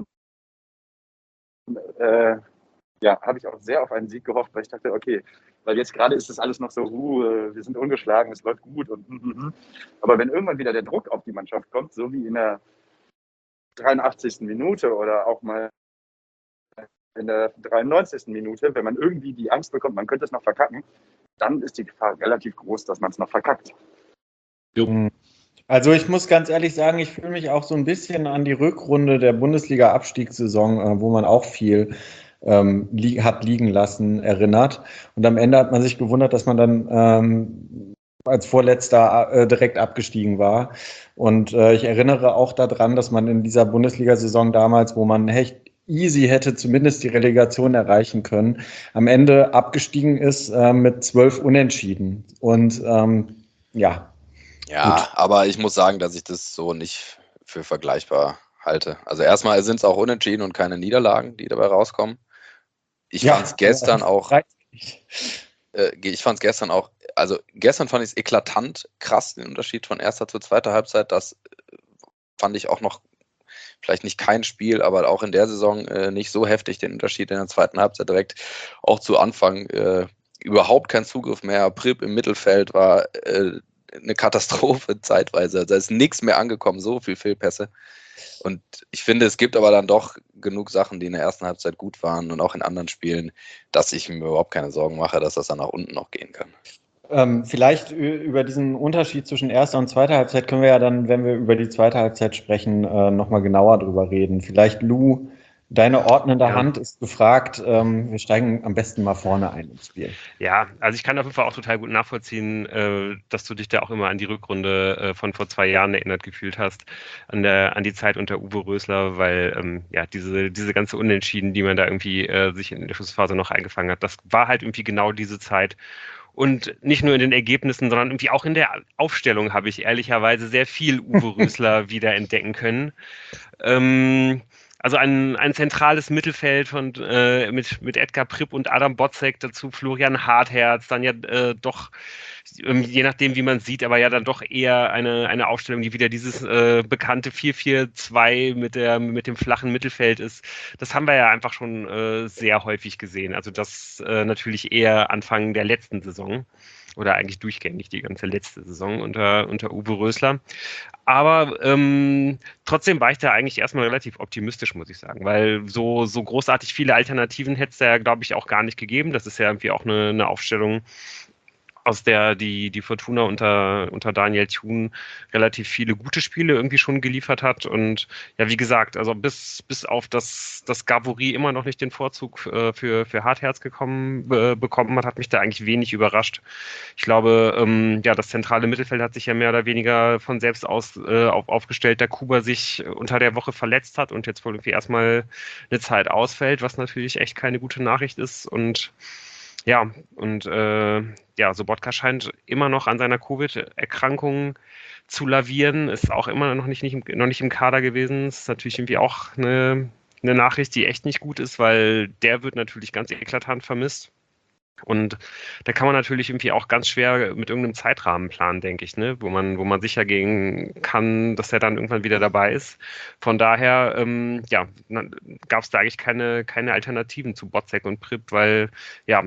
Speaker 4: äh, ja, habe ich auch sehr auf einen Sieg gehofft, weil ich dachte, okay, weil jetzt gerade ist das alles noch so, uh, wir sind ungeschlagen, es läuft gut. Und, mm, mm. Aber wenn irgendwann wieder der Druck auf die Mannschaft kommt, so wie in der dreiundachtzigsten Minute oder auch mal in der dreiundneunzigsten Minute, wenn man irgendwie die Angst bekommt, man könnte es noch verkacken, dann ist die Gefahr relativ groß, dass man es noch verkackt.
Speaker 2: Jo. Also ich muss ganz ehrlich sagen, ich fühle mich auch so ein bisschen an die Rückrunde der Bundesliga-Abstiegssaison, wo man auch viel ähm, li- hat liegen lassen, erinnert. Und am Ende hat man sich gewundert, dass man dann ähm, als Vorletzter äh, direkt abgestiegen war. Und äh, ich erinnere auch daran, dass man in dieser Bundesliga-Saison damals, wo man echt easy hätte zumindest die Relegation erreichen können, am Ende abgestiegen ist äh, mit zwölf Unentschieden. Und ähm, ja.
Speaker 5: Ja,
Speaker 2: Gut.
Speaker 5: Aber ich muss sagen, dass ich das so nicht für vergleichbar halte. Also erstmal sind es auch Unentschieden und keine Niederlagen, die dabei rauskommen. Ich
Speaker 2: ja,
Speaker 5: fand es gestern auch, äh, ich fand es gestern auch, also gestern fand ich es eklatant krass, den Unterschied von erster zu zweiter Halbzeit. Das fand ich auch noch, vielleicht nicht kein Spiel, aber auch in der Saison äh, nicht so heftig, den Unterschied in der zweiten Halbzeit direkt auch zu Anfang. Äh, überhaupt kein Zugriff mehr. Prip im Mittelfeld war äh, eine Katastrophe zeitweise. Da ist nichts mehr angekommen, so viel Fehlpässe. Und ich finde, es gibt aber dann doch genug Sachen, die in der ersten Halbzeit gut waren und auch in anderen Spielen, dass ich mir überhaupt keine Sorgen mache, dass das dann nach unten noch gehen kann.
Speaker 2: Ähm, vielleicht über diesen Unterschied zwischen erster und zweiter Halbzeit können wir ja dann, wenn wir über die zweite Halbzeit sprechen, äh, nochmal genauer drüber reden. Vielleicht, Lou, Deine ordnende
Speaker 1: Ja.
Speaker 2: Hand ist gefragt. Ähm, wir steigen am besten mal vorne ein ins Spiel.
Speaker 1: Ja, also ich kann auf jeden Fall auch total gut nachvollziehen, äh, dass du dich da auch immer an die Rückrunde äh, von vor zwei Jahren erinnert gefühlt hast, an der, an die Zeit unter Uwe Rösler, weil ähm, ja diese, diese ganze Unentschieden, die man da irgendwie äh, sich in der Schlussphase noch eingefangen hat, das war halt irgendwie genau diese Zeit. Und nicht nur in den Ergebnissen, sondern irgendwie auch in der Aufstellung habe ich ehrlicherweise sehr viel Uwe Rösler wieder entdecken können. Ähm, also ein, ein zentrales Mittelfeld von, äh, mit, mit Edgar Pripp und Adam Botzek, dazu Florian Hartherz, dann ja äh, doch, ähm, je nachdem wie man sieht, aber ja dann doch eher eine, eine Aufstellung, die wieder dieses äh, bekannte vier vier zwei mit, der, mit dem flachen Mittelfeld ist. Das haben wir ja einfach schon äh, sehr häufig gesehen. Also das äh, natürlich eher Anfang der letzten Saison oder eigentlich durchgängig die ganze letzte Saison unter, unter Uwe Rösler. Aber ähm, trotzdem war ich da eigentlich erstmal relativ optimistisch, muss ich sagen, weil so, so großartig viele Alternativen hätte es ja, glaube ich, auch gar nicht gegeben. Das ist ja irgendwie auch eine, eine Aufstellung, aus der die, die Fortuna unter, unter Daniel Thun relativ viele gute Spiele irgendwie schon geliefert hat. Und ja, wie gesagt, also bis, bis auf das, das Gavory immer noch nicht den Vorzug äh, für, für Hartherz gekommen, äh, bekommen hat, hat mich da eigentlich wenig überrascht. Ich glaube, ähm, ja, das zentrale Mittelfeld hat sich ja mehr oder weniger von selbst aus äh, auf, aufgestellt, da Kuba sich unter der Woche verletzt hat und jetzt wohl irgendwie erstmal eine Zeit ausfällt, was natürlich echt keine gute Nachricht ist. Und ja, und äh, ja, Sobotka scheint immer noch an seiner Covid-Erkrankung zu lavieren, ist auch immer noch nicht, nicht, noch nicht im Kader gewesen. Das ist natürlich irgendwie auch eine, eine Nachricht, die echt nicht gut ist, weil der wird natürlich ganz eklatant vermisst. Und da kann man natürlich irgendwie auch ganz schwer mit irgendeinem Zeitrahmen planen, denke ich, ne? wo man, wo man sicher gehen kann, dass er dann irgendwann wieder dabei ist. Von daher, ähm, ja, gab es da eigentlich keine, keine Alternativen zu Botzek und Pripp, weil, ja,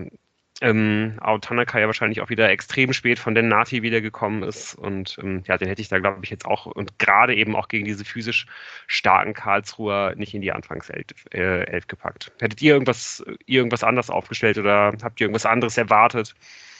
Speaker 1: ähm, Tanaka ja wahrscheinlich auch wieder extrem spät von den Nati wiedergekommen ist und ähm, ja, den hätte ich da, glaube ich, jetzt auch und gerade eben auch gegen diese physisch starken Karlsruher nicht in die Anfangself äh, Elf gepackt. Hättet ihr irgendwas, ihr irgendwas anders aufgestellt oder habt ihr irgendwas anderes erwartet?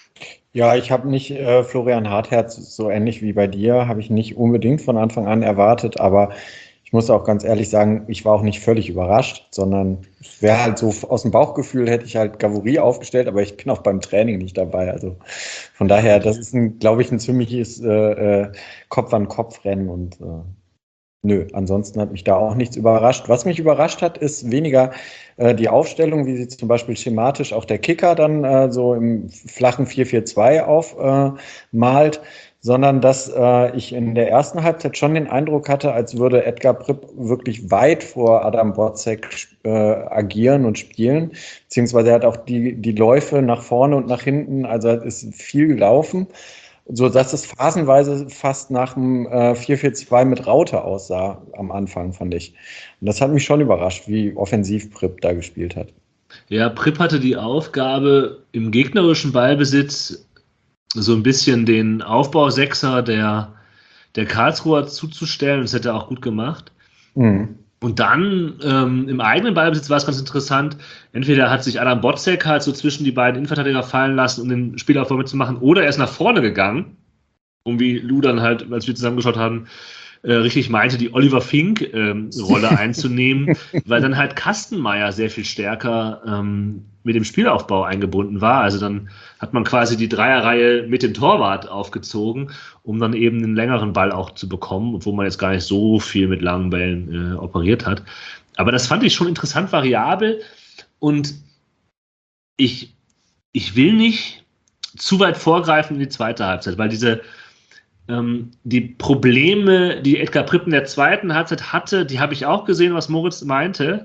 Speaker 2: Ja, ich habe nicht äh, Florian Hartherz, so ähnlich wie bei dir, habe ich nicht unbedingt von Anfang an erwartet, aber ich muss auch ganz ehrlich sagen, ich war auch nicht völlig überrascht, sondern es wäre halt so aus dem Bauchgefühl, hätte ich halt Gavory aufgestellt, aber ich bin auch beim Training nicht dabei. Also von daher, das ist, ein, glaube ich, ein ziemliches äh, Kopf-an-Kopf-Rennen und äh, nö, ansonsten hat mich da auch nichts überrascht. Was mich überrascht hat, ist weniger äh, die Aufstellung, wie sie zum Beispiel schematisch auch der Kicker dann äh, so im flachen vier vier zwei aufmalt, äh, sondern dass äh, ich in der ersten Halbzeit schon den Eindruck hatte, als würde Edgar Pripp wirklich weit vor Adam Botzek äh, agieren und spielen, beziehungsweise er hat auch die, die Läufe nach vorne und nach hinten, also ist viel gelaufen, so dass es phasenweise fast nach dem äh, vier vier zwei mit Raute aussah am Anfang, fand ich. Und das hat mich schon überrascht, wie offensiv Pripp da gespielt hat.
Speaker 3: Ja, Pripp hatte die Aufgabe, im gegnerischen Ballbesitz so ein bisschen den Aufbausechser der, der Karlsruher zuzustellen. Das hätte er auch gut gemacht. Mhm. Und dann ähm, im eigenen Ballbesitz war es ganz interessant. Entweder hat sich Adam Botzek halt so zwischen die beiden Innenverteidiger fallen lassen, um den Spielaufbau mitzumachen, oder er ist nach vorne gegangen, um wie Lou dann halt, als wir zusammengeschaut haben, äh, richtig meinte, die Oliver Fink-Rolle ähm, einzunehmen, weil dann halt Kastenmeier sehr viel stärker ähm, mit dem Spielaufbau eingebunden war. Also dann hat man quasi die Dreierreihe mit dem Torwart aufgezogen, um dann eben einen längeren Ball auch zu bekommen, obwohl man jetzt gar nicht so viel mit langen Bällen äh, operiert hat. Aber das fand ich schon interessant variabel und ich, ich will nicht zu weit vorgreifen in die zweite Halbzeit, weil diese ähm, die Probleme, die Edgar Pripp in der zweiten Halbzeit hatte, die habe ich auch gesehen, was Moritz meinte.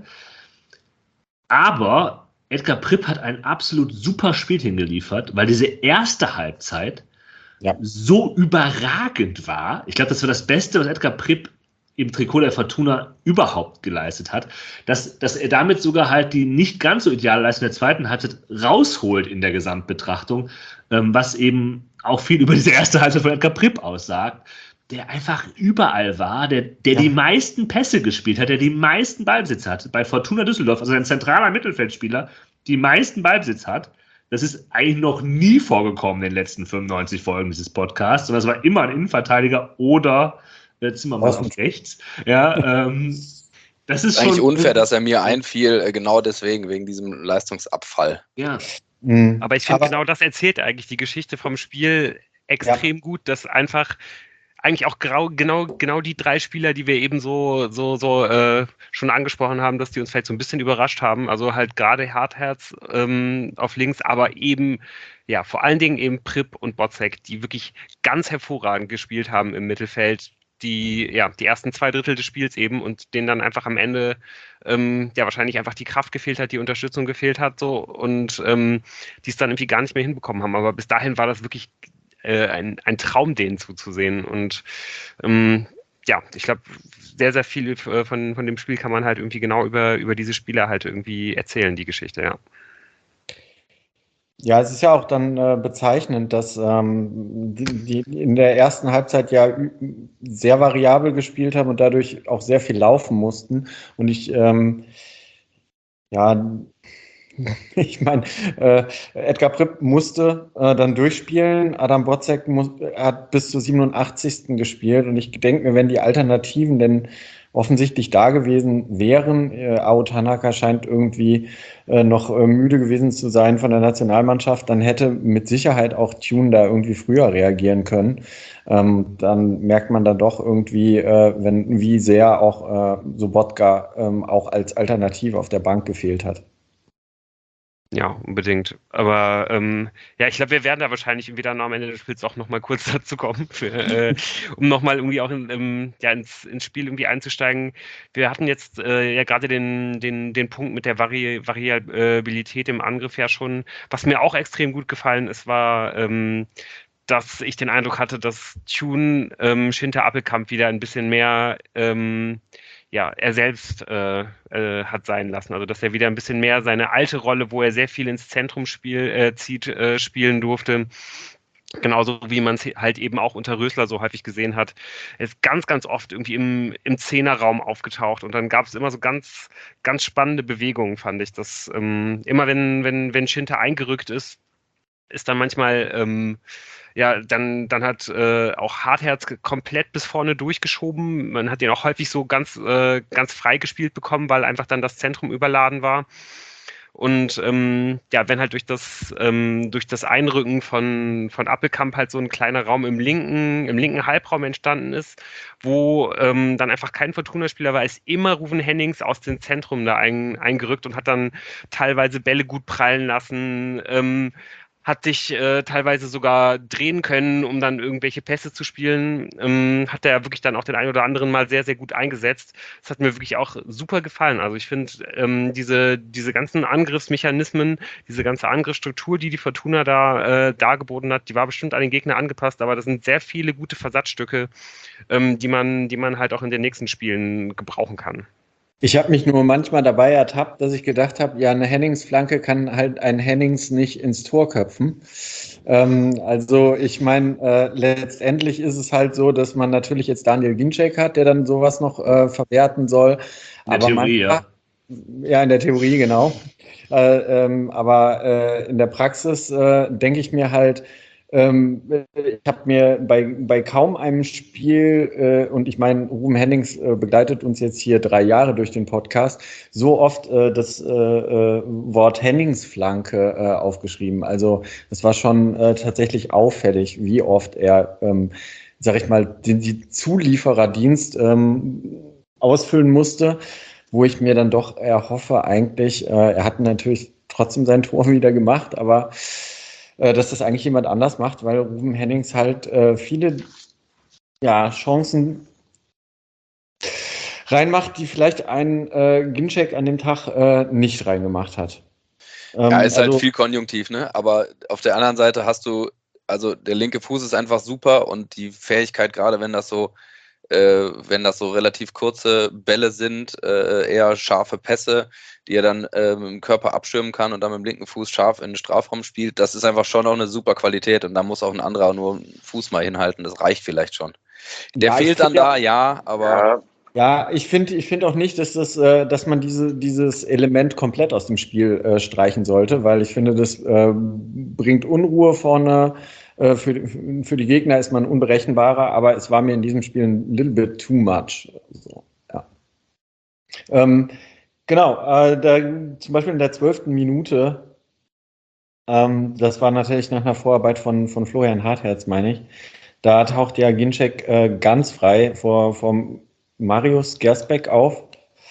Speaker 3: Aber Edgar Pripp hat ein absolut super Spiel hingeliefert, weil diese erste Halbzeit ja so überragend war. Ich glaube, das war das Beste, was Edgar Pripp im Trikot der Fortuna überhaupt geleistet hat, dass, dass er damit sogar halt die nicht ganz so ideale Leistung der zweiten Halbzeit rausholt in der Gesamtbetrachtung, ähm, was eben auch viel über diese erste Halbzeit von Edgar Pripp aussagt, der einfach überall war, der, der ja. die meisten Pässe gespielt hat, der die meisten Ballbesitz hat. Bei Fortuna Düsseldorf, also ein zentraler Mittelfeldspieler, die meisten Ballbesitz hat. Das ist eigentlich noch nie vorgekommen in den letzten fünfundneunzig Folgen dieses Podcasts. Und das war immer ein Innenverteidiger oder Zimmermann auf rechts. Ja, ähm, Das
Speaker 5: ist
Speaker 3: ist
Speaker 5: eigentlich
Speaker 3: schon
Speaker 5: unfair, dass er mir einfiel, äh, genau deswegen, wegen diesem Leistungsabfall.
Speaker 3: Ja.
Speaker 2: Mhm.
Speaker 1: Aber ich finde,
Speaker 2: Aber-
Speaker 1: genau das erzählt eigentlich die Geschichte vom Spiel extrem gut, dass einfach eigentlich auch grau, genau, genau die drei Spieler, die wir eben so, so, so äh, schon angesprochen haben, dass die uns vielleicht so ein bisschen überrascht haben. Also halt gerade Hartherz ähm, auf links, aber eben, ja, vor allen Dingen eben Prip und Botzek, die wirklich ganz hervorragend gespielt haben im Mittelfeld. Die, ja, die ersten zwei Drittel des Spiels eben und denen dann einfach am Ende ähm, ja wahrscheinlich einfach die Kraft gefehlt hat, die Unterstützung gefehlt hat so und ähm, die es dann irgendwie gar nicht mehr hinbekommen haben. Aber bis dahin war das wirklich äh, ein, ein Traum, denen zuzusehen. Und ähm, ja, ich glaube, sehr, sehr viel äh, von, von dem Spiel kann man halt irgendwie genau über, über diese Spieler halt irgendwie erzählen, die Geschichte, ja.
Speaker 2: Ja, es ist ja auch dann äh, bezeichnend, dass ähm, die, die in der ersten Halbzeit ja ü- sehr variabel gespielt haben und dadurch auch sehr viel laufen mussten. Und ich, ähm, ja, ich meine, äh, Edgar Pripp musste äh, dann durchspielen. Adam Botzek muss, hat bis zur siebenundachtzigsten gespielt. Und ich denke mir, wenn die Alternativen denn offensichtlich da gewesen wären, äh, Ao Tanaka scheint irgendwie äh, noch äh, müde gewesen zu sein von der Nationalmannschaft, dann hätte mit Sicherheit auch Tune da irgendwie früher reagieren können. Ähm, dann merkt man dann doch irgendwie, äh, wenn, wie sehr auch äh, Sobotka ähm, auch als Alternative auf der Bank gefehlt hat.
Speaker 1: Ja, unbedingt. Aber ähm, ja, ich glaube, wir werden da wahrscheinlich irgendwie dann am Ende des Spiels auch nochmal kurz dazu kommen, für, äh, um nochmal irgendwie auch in, ähm, ja, ins, ins Spiel irgendwie einzusteigen. Wir hatten jetzt äh, ja gerade den, den, den Punkt mit der Vari Variabilität im Angriff ja schon. Was mir auch extrem gut gefallen ist, war, ähm, dass ich den Eindruck hatte, dass Tune ähm, Schinter Appelkamp wieder ein bisschen mehr ähm, ja, er selbst äh, äh, hat sein lassen. Also dass er wieder ein bisschen mehr seine alte Rolle, wo er sehr viel ins Zentrum spiel, äh, zieht, äh, spielen durfte. Genauso wie man es halt eben auch unter Rösler so häufig gesehen hat. Er ist ganz, ganz oft irgendwie im, im Zehnerraum aufgetaucht und dann gab es immer so ganz, ganz spannende Bewegungen, fand ich. Dass ähm, immer wenn, wenn, wenn Schinter eingerückt ist, ist dann manchmal ähm, ja, dann, dann hat äh, auch Hartherz komplett bis vorne durchgeschoben. Man hat ihn auch häufig so ganz, äh, ganz frei gespielt bekommen, weil einfach dann das Zentrum überladen war. Und ähm, ja, wenn halt durch das, ähm, durch das Einrücken von, von Appelkamp halt so ein kleiner Raum im linken, im linken Halbraum entstanden ist, wo ähm, dann einfach kein Fortuna-Spieler war, ist immer Ruven Hennings aus dem Zentrum da ein, eingerückt und hat dann teilweise Bälle gut prallen lassen, ähm, hat sich äh, teilweise sogar drehen können, um dann irgendwelche Pässe zu spielen. Ähm, hat er wirklich dann auch den einen oder anderen mal sehr, sehr gut eingesetzt. Das hat mir wirklich auch super gefallen. Also ich finde, ähm, diese, diese ganzen Angriffsmechanismen, diese ganze Angriffsstruktur, die die Fortuna da äh, dargeboten hat, die war bestimmt an den Gegner angepasst, aber das sind sehr viele gute Versatzstücke, ähm, die man, die man halt auch in den nächsten Spielen gebrauchen kann.
Speaker 2: Ich habe mich nur manchmal dabei ertappt, dass ich gedacht habe, ja, eine Hennings-Flanke kann halt ein Hennings nicht ins Tor köpfen. Ähm, also ich meine, äh, letztendlich ist es halt so, dass man natürlich jetzt Daniel Ginczek hat, der dann sowas noch äh, verwerten soll.
Speaker 3: In der
Speaker 2: aber
Speaker 3: Theorie,
Speaker 2: manchmal, ja. Ja, in der Theorie, genau. Äh, ähm, aber äh, in der Praxis äh, denke ich mir halt, ähm, ich habe mir bei, bei kaum einem Spiel, äh, und ich meine, Ruben Hennings äh, begleitet uns jetzt hier drei Jahre durch den Podcast, so oft äh, das äh, äh, Wort Hennings-Flanke äh, aufgeschrieben. Also es war schon äh, tatsächlich auffällig, wie oft er, ähm, sag ich mal, den die Zuliefererdienst ähm, ausfüllen musste, wo ich mir dann doch erhoffe, eigentlich, äh, er hat natürlich trotzdem sein Tor wieder gemacht, aber äh, dass das eigentlich jemand anders macht, weil Ruben Hennings halt äh, viele ja, Chancen reinmacht, die vielleicht ein äh, Ginczek an dem Tag äh, nicht reingemacht hat. Ähm,
Speaker 5: Ja, ist halt
Speaker 2: also,
Speaker 5: viel Konjunktiv, ne? Aber auf der anderen Seite hast du, also der linke Fuß ist einfach super und die Fähigkeit, gerade wenn das so, äh, wenn das so relativ kurze Bälle sind, äh, eher scharfe Pässe, die er dann äh, mit dem Körper abschirmen kann und dann mit dem linken Fuß scharf in den Strafraum spielt, das ist einfach schon auch eine super Qualität und da muss auch ein anderer nur einen Fuß mal hinhalten, das reicht vielleicht schon. Der
Speaker 2: ja,
Speaker 5: fehlt dann da, ja, aber
Speaker 4: Ja,
Speaker 2: Ja, ich finde ich finde auch nicht, dass, das, äh, dass man diese, dieses Element komplett aus dem Spiel äh, streichen sollte, weil ich finde, das äh, bringt Unruhe vorne. Äh, für, für die Gegner ist man unberechenbarer, aber es war mir in diesem Spiel ein little bit too much. So, ja. Ähm, genau, äh, da, zum Beispiel in der zwölften Minute, ähm, das war natürlich nach einer Vorarbeit von, von Florian Hartherz, meine ich, da taucht ja Ginczek äh, ganz frei vor, vor Marius Gersbeck auf.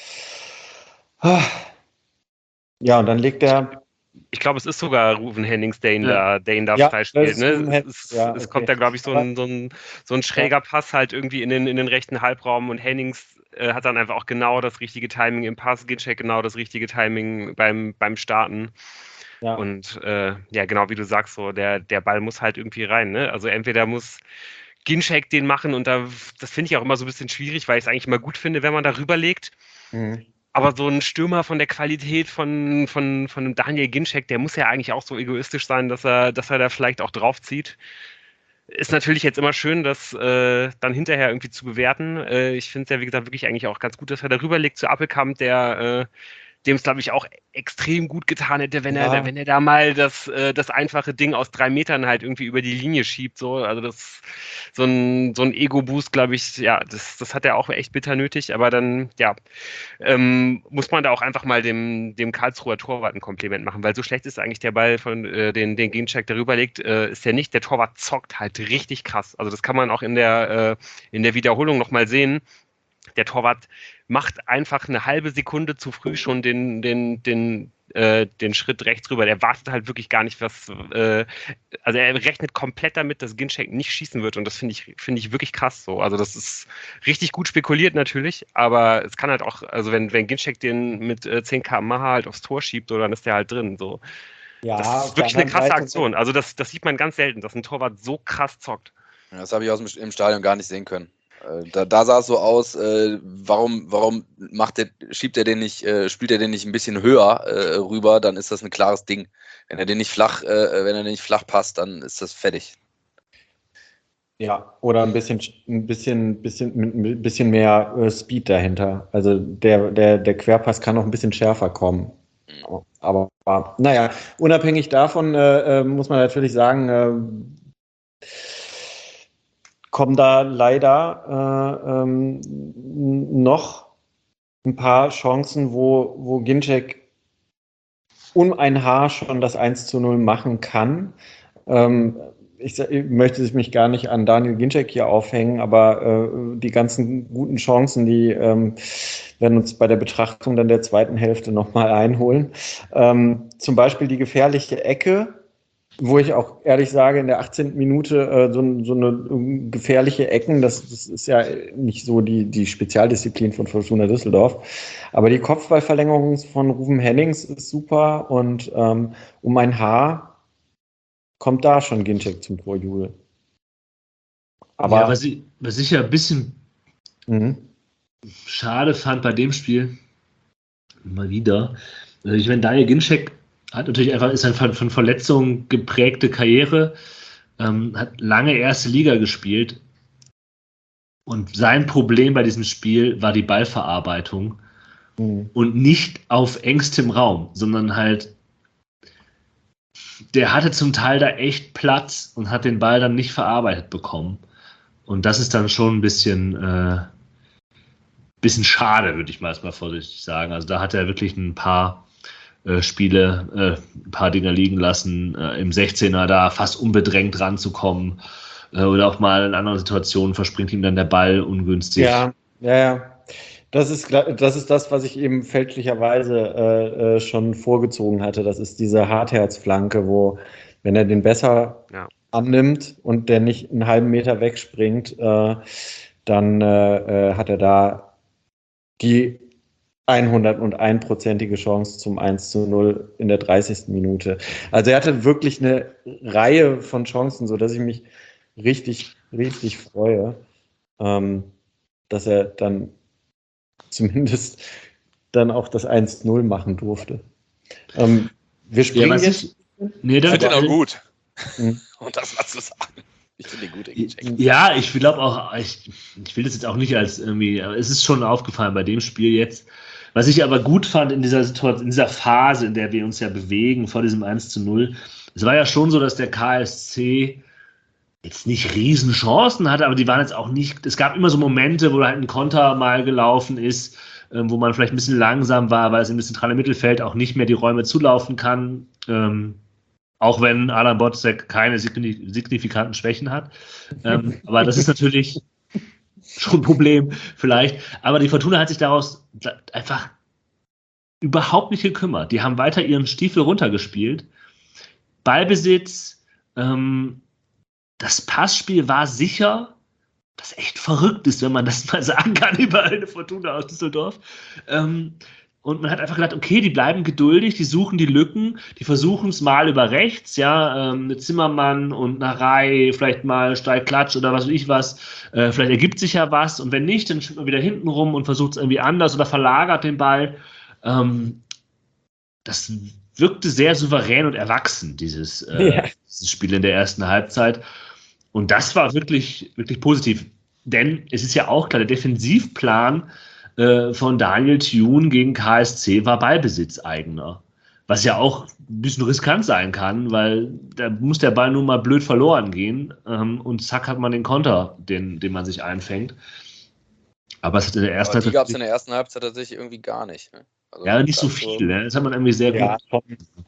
Speaker 2: Ja, und dann legt er.
Speaker 1: Ich glaube, es ist sogar Ruven Hennings, der ihn
Speaker 3: Ja.
Speaker 1: da, der ihn da
Speaker 2: Ja,
Speaker 1: freispielt.
Speaker 2: das ist
Speaker 1: Ne?
Speaker 2: Ruven
Speaker 1: Es,
Speaker 2: Hennings,
Speaker 1: es,
Speaker 2: ja,
Speaker 1: es
Speaker 2: okay.
Speaker 1: kommt da, glaube ich, so
Speaker 2: Aber-
Speaker 1: ein, so, ein, so ein schräger Pass halt irgendwie in den, in den rechten Halbraum und Hennings äh, hat dann einfach auch genau das richtige Timing im Pass, Ginczek genau das richtige Timing beim, beim Starten.
Speaker 2: Ja.
Speaker 1: Und äh, ja, genau wie du sagst, so der, der Ball muss halt irgendwie rein. Ne? Also entweder muss Ginczek den machen und da, das finde ich auch immer so ein bisschen schwierig, weil ich es eigentlich immer gut finde, wenn man da rüberlegt.
Speaker 2: Mhm.
Speaker 1: Aber so ein Stürmer von der Qualität von, von, von einem Daniel Ginczek, der muss ja eigentlich auch so egoistisch sein, dass er, dass er da vielleicht auch draufzieht. Ist natürlich jetzt immer schön, das äh, dann hinterher irgendwie zu bewerten. Äh, ich finde es ja, wie gesagt, wirklich eigentlich auch ganz gut, dass er da rüberlegt zu Appelkamp, der äh, dem es, glaube ich, auch extrem gut getan hätte, wenn
Speaker 2: Ja.
Speaker 1: er, wenn er da mal das, äh, das einfache Ding aus drei Metern halt irgendwie über die Linie schiebt. So. Also das so ein, so ein Ego-Boost, glaube ich, ja, das, das hat er auch echt bitter nötig. Aber dann, ja, ähm, muss man da auch einfach mal dem, dem Karlsruher Torwart ein Kompliment machen, weil so schlecht ist eigentlich der Ball, von äh, den, den Ginczek darüber legt, äh, ist der nicht. Der Torwart zockt halt richtig krass. Also das kann man auch in der, äh, in der Wiederholung nochmal sehen. Der Torwart macht einfach eine halbe Sekunde zu früh schon den, den, den, äh, den Schritt rechts rüber. Der wartet halt wirklich gar nicht, was. Äh, also er rechnet komplett damit, dass Ginczek nicht schießen wird. Und das finde ich, finde ich wirklich krass so. Also das ist richtig gut spekuliert natürlich, aber es kann halt auch, also wenn, wenn Ginczek den mit äh, zehn Kilometer pro Stunde halt aufs Tor schiebt, so, dann ist der halt drin. So.
Speaker 2: Ja,
Speaker 1: Das
Speaker 2: auf
Speaker 1: ist
Speaker 2: der
Speaker 1: wirklich eine
Speaker 2: anderen
Speaker 1: krasse
Speaker 2: Seite-
Speaker 1: Aktion. Also das, das sieht man ganz selten, dass ein Torwart so krass zockt.
Speaker 5: Ja, das habe ich aus dem, im Stadion gar nicht sehen können. Äh, Da, da sah es so aus, äh, warum, warum macht der, schiebt er den nicht, äh, spielt er den nicht ein bisschen höher äh, rüber, dann ist das ein klares Ding. Wenn er den nicht flach, äh, wenn er den nicht flach passt, dann ist das fertig.
Speaker 2: Ja, oder ein bisschen, ein bisschen, bisschen, mit ein bisschen mehr äh, Speed dahinter. Also der, der, der Querpass kann noch ein bisschen schärfer kommen. Aber, aber naja, unabhängig davon äh, äh, muss man natürlich sagen, äh, kommen da leider äh, ähm, noch ein paar Chancen, wo, wo Ginczek um ein Haar schon das eins zu null machen kann. Ähm, ich, ich möchte mich gar nicht an Daniel Ginczek hier aufhängen, aber äh, die ganzen guten Chancen, die ähm, werden uns bei der Betrachtung dann der zweiten Hälfte nochmal einholen. Ähm, zum Beispiel die gefährliche Ecke, wo ich auch ehrlich sage, in der achtzehnten Minute äh, so, so eine äh, gefährliche Ecken, das, das ist ja nicht so die, die Spezialdisziplin von Fortuna Düsseldorf. Aber die Kopfballverlängerung von Ruven Hennings ist super und ähm, um ein Haar kommt da schon Ginczek zum Torjubel. Aber
Speaker 3: ja, was ich, was ich ja ein bisschen
Speaker 2: mh.
Speaker 3: schade fand bei dem Spiel, mal wieder, also ich meine, Daniel Ginczek hat natürlich einfach, ist eine von Verletzungen geprägte Karriere, ähm, hat lange erste Liga gespielt und sein Problem bei diesem Spiel war die Ballverarbeitung
Speaker 2: Mhm.
Speaker 3: und nicht auf engstem Raum, sondern halt der hatte zum Teil da echt Platz und hat den Ball dann nicht verarbeitet bekommen. Und das ist dann schon ein bisschen, äh, bisschen schade, würde ich mal erstmal vorsichtig sagen. Also da hat er wirklich ein paar äh, Spiele, äh, ein paar Dinger liegen lassen, äh, im sechzehner da fast unbedrängt ranzukommen. Äh, oder auch mal in anderen Situationen verspringt ihm dann der Ball ungünstig.
Speaker 2: Ja, ja, ja. Das ist, gla- das ist das, was ich eben fälschlicherweise äh, äh, schon vorgezogen hatte. Das ist diese Hartherzflanke, wo, wenn er den besser
Speaker 1: Ja.
Speaker 2: annimmt und der nicht einen halben Meter wegspringt, äh, dann äh, äh, hat er da die hundertundeins-prozentige Chance zum eins zu null in der dreißigsten Minute. Also er hatte wirklich eine Reihe von Chancen, sodass ich mich richtig, richtig freue, ähm, dass er dann zumindest dann auch das eins zu null machen durfte. Ähm, wir springen
Speaker 3: was
Speaker 2: jetzt.
Speaker 3: ich- Nee,
Speaker 5: Ich
Speaker 3: da,
Speaker 5: finde den auch gut.
Speaker 2: Mhm.
Speaker 5: Und das was zu sagen. Ich finde den gut, den Ginczek.
Speaker 3: Ja, ich glaube auch, ich, ich will das jetzt auch nicht als irgendwie, aber es ist schon aufgefallen bei dem Spiel jetzt. Was ich aber gut fand in dieser Situation, in dieser Phase, in der wir uns ja bewegen, vor diesem eins zu null, es war ja schon so, dass der K S C jetzt nicht riesen Chancen hatte, aber die waren jetzt auch nicht, es gab immer so Momente, wo halt ein Konter mal gelaufen ist, ähm, wo man vielleicht ein bisschen langsam war, weil es im zentralen Mittelfeld auch nicht mehr die Räume zulaufen kann. Ähm, auch wenn Adam Botzek keine signifikanten Schwächen hat. Ähm, aber das ist natürlich schon ein Problem vielleicht. Aber die Fortuna hat sich daraus einfach überhaupt nicht gekümmert. Die haben weiter ihren Stiefel runtergespielt. Ballbesitz, ähm, das Passspiel war sicher, was echt verrückt ist, wenn man das mal sagen kann über eine Fortuna aus Düsseldorf. Ähm, und man hat einfach gedacht, okay, die bleiben geduldig, die suchen die Lücken, die versuchen es mal über rechts, ja, ähm, mit Zimmermann und Narei, vielleicht mal Steil-Klatsch oder was weiß ich was, äh, vielleicht ergibt sich ja was und wenn nicht, dann spielt man wieder hinten rum und versucht es irgendwie anders oder verlagert den Ball. Ähm, das wirkte sehr souverän und erwachsen, dieses, äh, ja. dieses Spiel in der ersten Halbzeit. Und das war wirklich, wirklich positiv. Denn es ist ja auch klar, der Defensivplan äh, von Daniel Thune gegen K S C war Ballbesitzeigener. Was ja auch ein bisschen riskant sein kann, weil da muss der Ball nun mal blöd verloren gehen ähm, und zack hat man den Konter, den, den man sich einfängt. Aber es hat in der ersten
Speaker 5: Halbzeit. Die gab es in der ersten Halbzeit tatsächlich irgendwie gar nicht. Ne? Also
Speaker 3: ja, nicht so viel. Ne? Das hat man irgendwie sehr
Speaker 2: ja,
Speaker 3: gut.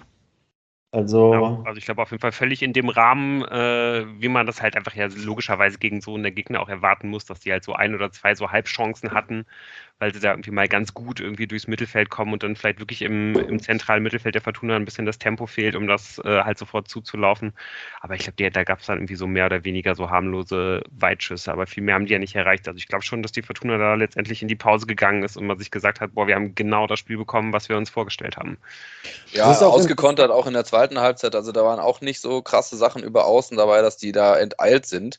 Speaker 2: Also,
Speaker 1: ja, also ich glaube auf jeden Fall völlig in dem Rahmen, äh, wie man das halt einfach ja logischerweise gegen so einen Gegner auch erwarten muss, dass die halt so ein oder zwei so Halbchancen hatten, weil sie da irgendwie mal ganz gut irgendwie durchs Mittelfeld kommen und dann vielleicht wirklich im, im zentralen Mittelfeld der Fortuna ein bisschen das Tempo fehlt, um das äh, halt sofort zuzulaufen. Aber ich glaube, da gab es dann irgendwie so mehr oder weniger so harmlose Weitschüsse, aber viel mehr haben die ja nicht erreicht. Also ich glaube schon, dass die Fortuna da letztendlich in die Pause gegangen ist und man sich gesagt hat, boah, wir haben genau das Spiel bekommen, was wir uns vorgestellt haben.
Speaker 5: Ja, ausgekontert auch in der zweiten Halbzeit, also da waren auch nicht so krasse Sachen über Außen dabei, dass die da enteilt sind.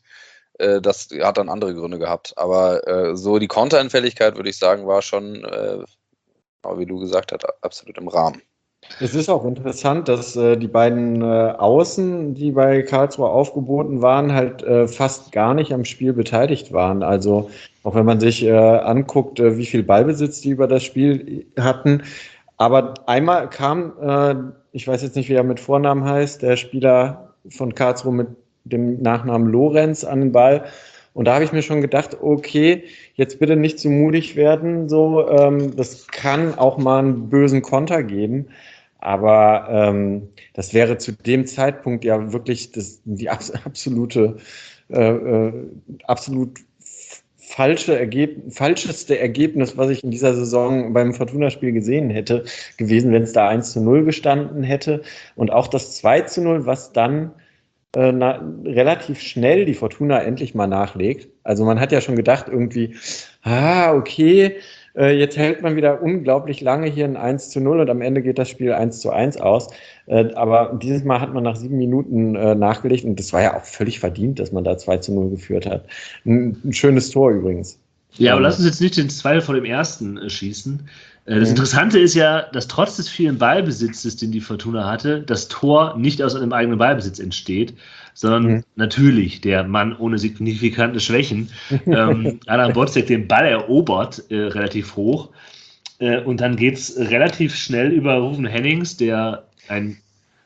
Speaker 5: Das hat dann andere Gründe gehabt. Aber äh, so die Konteranfälligkeit, würde ich sagen, war schon, äh, wie du gesagt hast, absolut im Rahmen.
Speaker 2: Es ist auch interessant, dass äh, die beiden äh, Außen, die bei Karlsruhe aufgeboten waren, halt äh, fast gar nicht am Spiel beteiligt waren. Also auch wenn man sich äh, anguckt, äh, wie viel Ballbesitz die über das Spiel hatten. Aber einmal kam, äh, ich weiß jetzt nicht, wie er mit Vornamen heißt, der Spieler von Karlsruhe mit dem Nachnamen Lorenz an den Ball. Und da habe ich mir schon gedacht, okay, jetzt bitte nicht zu mutig werden. So, ähm, das kann auch mal einen bösen Konter geben. Aber ähm, das wäre zu dem Zeitpunkt ja wirklich das, die abs- absolute, äh, äh, absolut falsche Ergeb- falscheste Ergebnis, was ich in dieser Saison beim Fortuna-Spiel gesehen hätte, gewesen, wenn es da eins zu null gestanden hätte. Und auch das zwei zu null, was dann äh, na, relativ schnell die Fortuna endlich mal nachlegt. Also man hat ja schon gedacht irgendwie, ah, okay, äh, jetzt hält man wieder unglaublich lange hier ein eins zu null und am Ende geht das Spiel eins zu eins aus. Äh, aber dieses Mal hat man nach sieben Minuten äh, nachgelegt und das war ja auch völlig verdient, dass man da zwei zu null geführt hat. Ein, ein schönes Tor übrigens.
Speaker 3: Ja, aber
Speaker 2: ähm,
Speaker 3: lass uns jetzt nicht den Zweifel vor dem ersten äh, schießen. Äh, das
Speaker 2: Mhm.
Speaker 3: Interessante ist ja, dass trotz des vielen Ballbesitzes, den die Fortuna hatte, das Tor nicht aus einem eigenen Ballbesitz entsteht, sondern
Speaker 2: Mhm.
Speaker 3: natürlich der Mann ohne signifikante Schwächen, ähm, Adam Botzek, den Ball erobert, äh, relativ hoch. Äh, und dann geht es relativ schnell über Ruven Hennings, der ein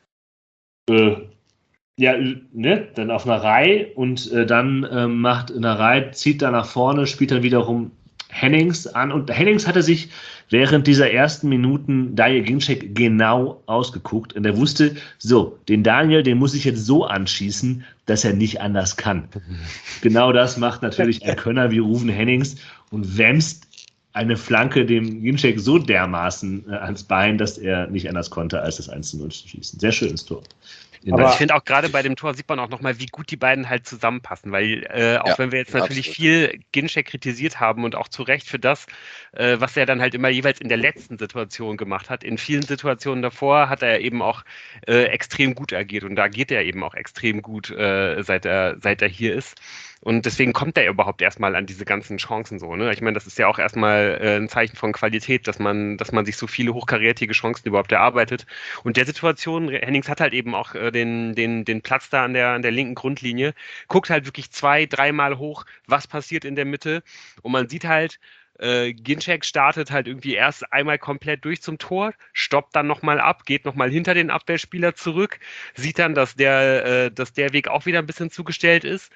Speaker 3: äh, ja, ne, dann auf einer Reihe und äh, dann äh, macht eine Reihe, zieht da nach vorne, spielt dann wiederum Hennings an und Hennings hatte sich während dieser ersten Minuten Daniel Ginczek genau ausgeguckt und er wusste, so, den Daniel, den muss ich jetzt so anschießen, dass er nicht anders kann. Genau das macht natürlich ein Könner wie Ruven Hennings und wämst eine Flanke dem Ginczek so dermaßen äh, ans Bein, dass er nicht anders konnte, als das eins zu null zu schießen. Sehr schönes Tor.
Speaker 1: Aber ich finde auch gerade bei dem Tor sieht man auch nochmal, wie gut die beiden halt zusammenpassen, weil äh, auch
Speaker 5: Ja,
Speaker 1: wenn wir jetzt natürlich
Speaker 5: absolut.
Speaker 1: viel Ginczek kritisiert haben und auch zu Recht für das, äh, was er dann halt immer jeweils in der letzten Situation gemacht hat, in vielen Situationen davor hat er eben auch äh, extrem gut agiert und da geht er eben auch extrem gut, äh, seit er, seit er hier ist. Und deswegen kommt er überhaupt erstmal an diese ganzen Chancen so. Ne? Ich meine, das ist ja auch erstmal äh, ein Zeichen von Qualität, dass man, dass man sich so viele hochkarätige Chancen überhaupt erarbeitet. Und der Situation, Hennings hat halt eben auch äh, den, den, den Platz da an der, an der linken Grundlinie, guckt halt wirklich zwei, dreimal hoch, was passiert in der Mitte. Und man sieht halt, äh, Ginczek startet halt irgendwie erst einmal komplett durch zum Tor, stoppt dann nochmal ab, geht nochmal hinter den Abwehrspieler zurück, sieht dann, dass der, äh, dass der Weg auch wieder ein bisschen zugestellt ist.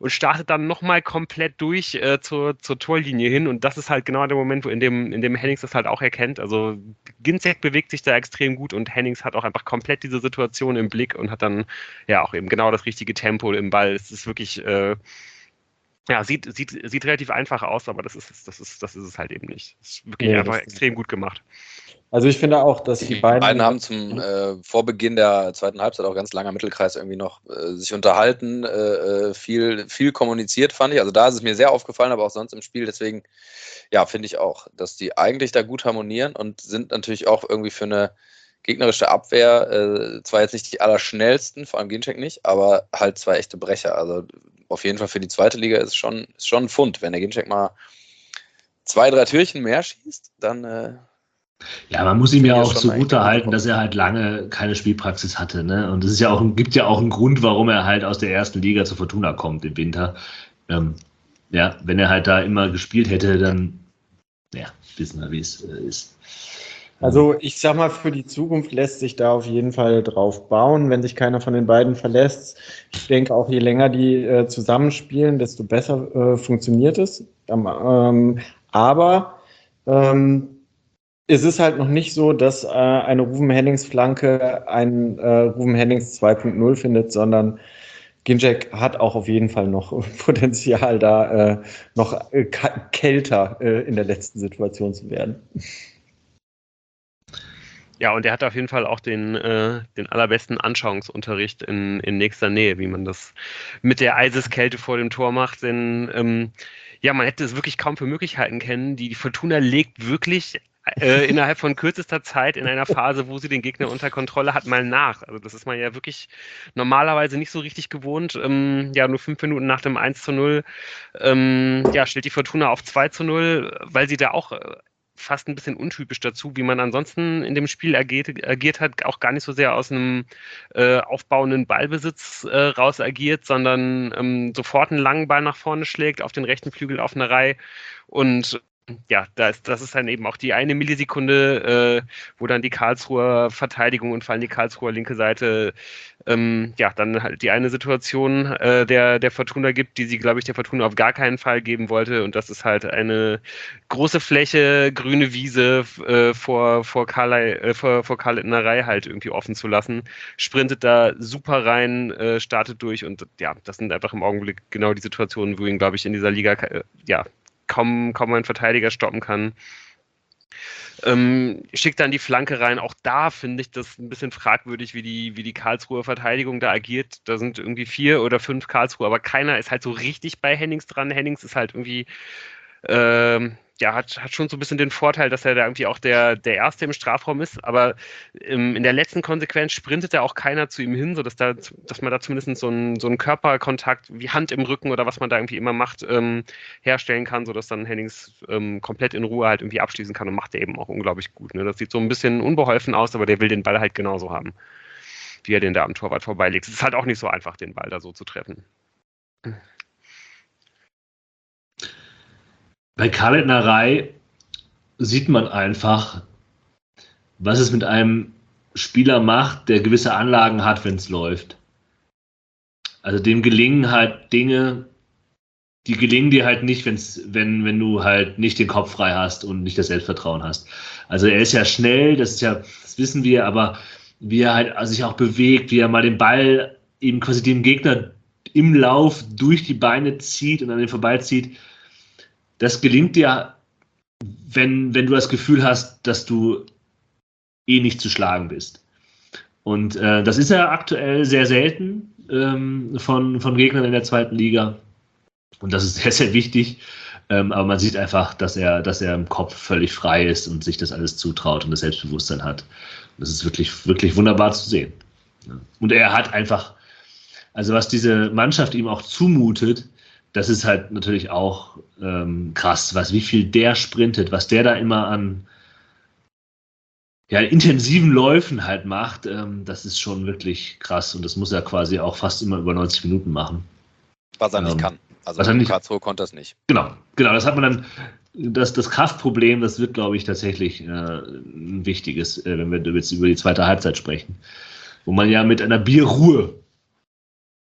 Speaker 1: und startet dann nochmal komplett durch äh, zur, zur Torlinie hin. Und das ist halt genau der Moment, wo in dem, in dem Hennings das halt auch erkennt. Also Ginczek bewegt sich da extrem gut und Hennings hat auch einfach komplett diese Situation im Blick und hat dann ja auch eben genau das richtige Tempo im Ball. Es ist wirklich, äh, ja, sieht, sieht, sieht relativ einfach aus, aber das ist, das ist, das ist es halt eben nicht. Es ist wirklich
Speaker 2: Nee,
Speaker 1: einfach
Speaker 2: das-
Speaker 1: extrem gut gemacht.
Speaker 2: Also ich finde auch, dass die
Speaker 5: Die
Speaker 2: beiden,
Speaker 5: beiden haben zum äh, vor Beginn der zweiten Halbzeit auch ganz langer Mittelkreis irgendwie noch äh, sich unterhalten, äh, viel, viel kommuniziert, fand ich. Also da ist es mir sehr aufgefallen, aber auch sonst im Spiel. Deswegen, ja, finde ich auch, dass die eigentlich da gut harmonieren und sind natürlich auch irgendwie für eine gegnerische Abwehr äh, zwar jetzt nicht die allerschnellsten, vor allem Ginczek nicht, aber halt zwei echte Brecher. Also auf jeden Fall für die zweite Liga ist es schon, ist schon ein Pfund. Wenn der Ginczek mal zwei, drei Türchen mehr schießt, dann äh,
Speaker 3: Ja, man muss ihm ja
Speaker 5: Finde ich
Speaker 3: auch
Speaker 5: schon
Speaker 3: zugute
Speaker 5: eigentlich
Speaker 3: halten, dass er halt lange keine Spielpraxis hatte. Ne? Und es ist ja auch, gibt ja auch einen Grund, warum er halt aus der ersten Liga zu Fortuna kommt im Winter. Ähm, ja, wenn er halt da immer gespielt hätte, dann ja, wissen wir, wie es äh, ist.
Speaker 2: also ich sag mal, für die Zukunft lässt sich da auf jeden Fall drauf bauen, wenn sich keiner von den beiden verlässt. Ich denke auch, je länger die äh, zusammenspielen, desto besser äh, funktioniert es. Ähm, ähm, aber ähm, es ist halt noch nicht so, dass äh, eine Ruven Hennings-Flanke einen äh, Ruven Hennings zwei Punkt null findet, sondern Ginczek hat auch auf jeden Fall noch Potenzial, da äh, noch äh, kälter äh, in der letzten Situation zu werden.
Speaker 1: Ja, und er hat auf jeden Fall auch den, äh, den allerbesten Anschauungsunterricht in, in nächster Nähe, wie man das mit der Eiseskälte vor dem Tor macht. Denn ähm, ja, man hätte es wirklich kaum für Möglichkeiten kennen. Die, die Fortuna legt wirklich äh, innerhalb von kürzester Zeit in einer Phase, wo sie den Gegner unter Kontrolle hat, mal nach. Also das ist man ja wirklich normalerweise nicht so richtig gewohnt. Ähm, ja, nur fünf Minuten nach dem eins zu null ähm, ja, stellt die Fortuna auf zwei zu null, weil sie da auch äh, fast ein bisschen untypisch dazu, wie man ansonsten in dem Spiel agiert, agiert hat, auch gar nicht so sehr aus einem äh, aufbauenden Ballbesitz äh, raus agiert, sondern ähm, sofort einen langen Ball nach vorne schlägt, auf den rechten Flügel auf eine Reihe und ja, da ist, das ist dann eben auch die eine Millisekunde, äh, wo dann die Karlsruher Verteidigung und vor allem die Karlsruher linke Seite ähm, ja, dann halt die eine Situation äh, der, der Fortuna gibt, die sie, glaube ich, der Fortuna auf gar keinen Fall geben wollte. Und das ist halt eine große Fläche, grüne Wiese äh, vor, vor, Karlei, äh, vor, vor Karl-Littnerei halt irgendwie offen zu lassen. Sprintet da super rein, äh, startet durch und ja, das sind einfach im Augenblick genau die Situationen, wo ihn, glaube ich, in dieser Liga äh, ja, kaum, kaum ein Verteidiger stoppen kann. Ähm, schickt dann die Flanke rein. Auch da finde ich das ein bisschen fragwürdig, wie die, wie die Karlsruher Verteidigung da agiert. Da sind irgendwie vier oder fünf Karlsruher, aber keiner ist halt so richtig bei Hennings dran. Hennings ist halt irgendwie, ähm, ja, hat, hat schon so ein bisschen den Vorteil, dass er da irgendwie auch der, der Erste im Strafraum ist, aber ähm, in der letzten Konsequenz sprintet da auch keiner zu ihm hin, sodass da, dass man da zumindest so einen, so einen Körperkontakt wie Hand im Rücken oder was man da irgendwie immer macht, ähm, herstellen kann, sodass dann Hennings ähm, komplett in Ruhe halt irgendwie abschließen kann und macht er eben auch unglaublich gut. Ne? Das sieht so ein bisschen unbeholfen aus, aber der will den Ball halt genauso haben, wie er den da am Torwart vorbeilegt. Es ist halt auch nicht so einfach, den Ball da so zu treffen.
Speaker 3: Bei Karl-Littnerei sieht man einfach, was es mit einem Spieler macht, der gewisse Anlagen hat, wenn es läuft. Also dem gelingen halt Dinge, die gelingen dir halt nicht, wenn's, wenn, wenn du halt nicht den Kopf frei hast und nicht das Selbstvertrauen hast. Also er ist ja schnell, das ist ja, das wissen wir, aber wie er halt sich auch bewegt, wie er mal den Ball eben quasi dem Gegner im Lauf durch die Beine zieht und an den vorbeizieht. Das gelingt dir, wenn, wenn du das Gefühl hast, dass du eh nicht zu schlagen bist. Und äh, das ist ja aktuell sehr selten ähm, von, von Gegnern in der zweiten Liga. Und das ist sehr, sehr wichtig. Ähm, aber man sieht einfach, dass er, dass er im Kopf völlig frei ist und sich das alles zutraut und das Selbstbewusstsein hat. Das ist wirklich, wirklich wunderbar zu sehen. Und er hat einfach, also was diese Mannschaft ihm auch zumutet, das ist halt natürlich auch ähm, krass, was, wie viel der sprintet, was der da immer an ja, intensiven Läufen halt macht, ähm, das ist schon wirklich krass und das muss er quasi auch fast immer über neunzig Minuten machen.
Speaker 5: Was er nicht
Speaker 3: ähm,
Speaker 5: kann. Also
Speaker 3: was er nicht,
Speaker 5: Karlsruhe konnte das nicht.
Speaker 3: Genau, genau, das hat man dann, das, das Kraftproblem, das wird, glaube ich, tatsächlich äh, ein wichtiges, äh, wenn wir jetzt über die zweite Halbzeit sprechen, wo man ja mit einer Bierruhe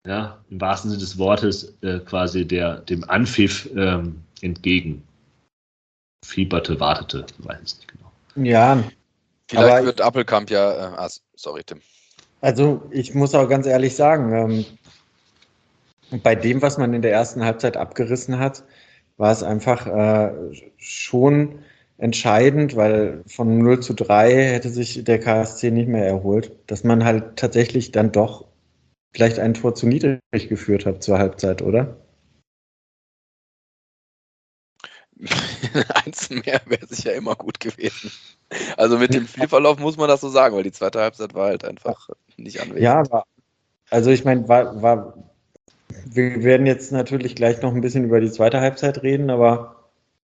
Speaker 3: ja, im wahrsten Sinne des Wortes äh, quasi der, dem Anpfiff ähm, entgegen fieberte, wartete, ich weiß es nicht genau.
Speaker 2: Ja,
Speaker 5: Vielleicht
Speaker 2: aber
Speaker 5: wird Appelkamp ja, äh, ah, sorry Tim.
Speaker 2: also ich muss auch ganz ehrlich sagen, ähm, bei dem, was man in der ersten Halbzeit abgerissen hat, war es einfach äh, schon entscheidend, weil von null zu drei hätte sich der K S C nicht mehr erholt, dass man halt tatsächlich dann doch vielleicht ein Tor zu niedrig geführt hat zur Halbzeit, oder?
Speaker 5: Eins mehr wäre sicher immer gut gewesen. Also mit dem Spielverlauf muss man das so sagen, weil die zweite Halbzeit war halt einfach nicht anwesend.
Speaker 2: Ja, aber also ich meine, war, war, wir werden jetzt natürlich gleich noch ein bisschen über die zweite Halbzeit reden, aber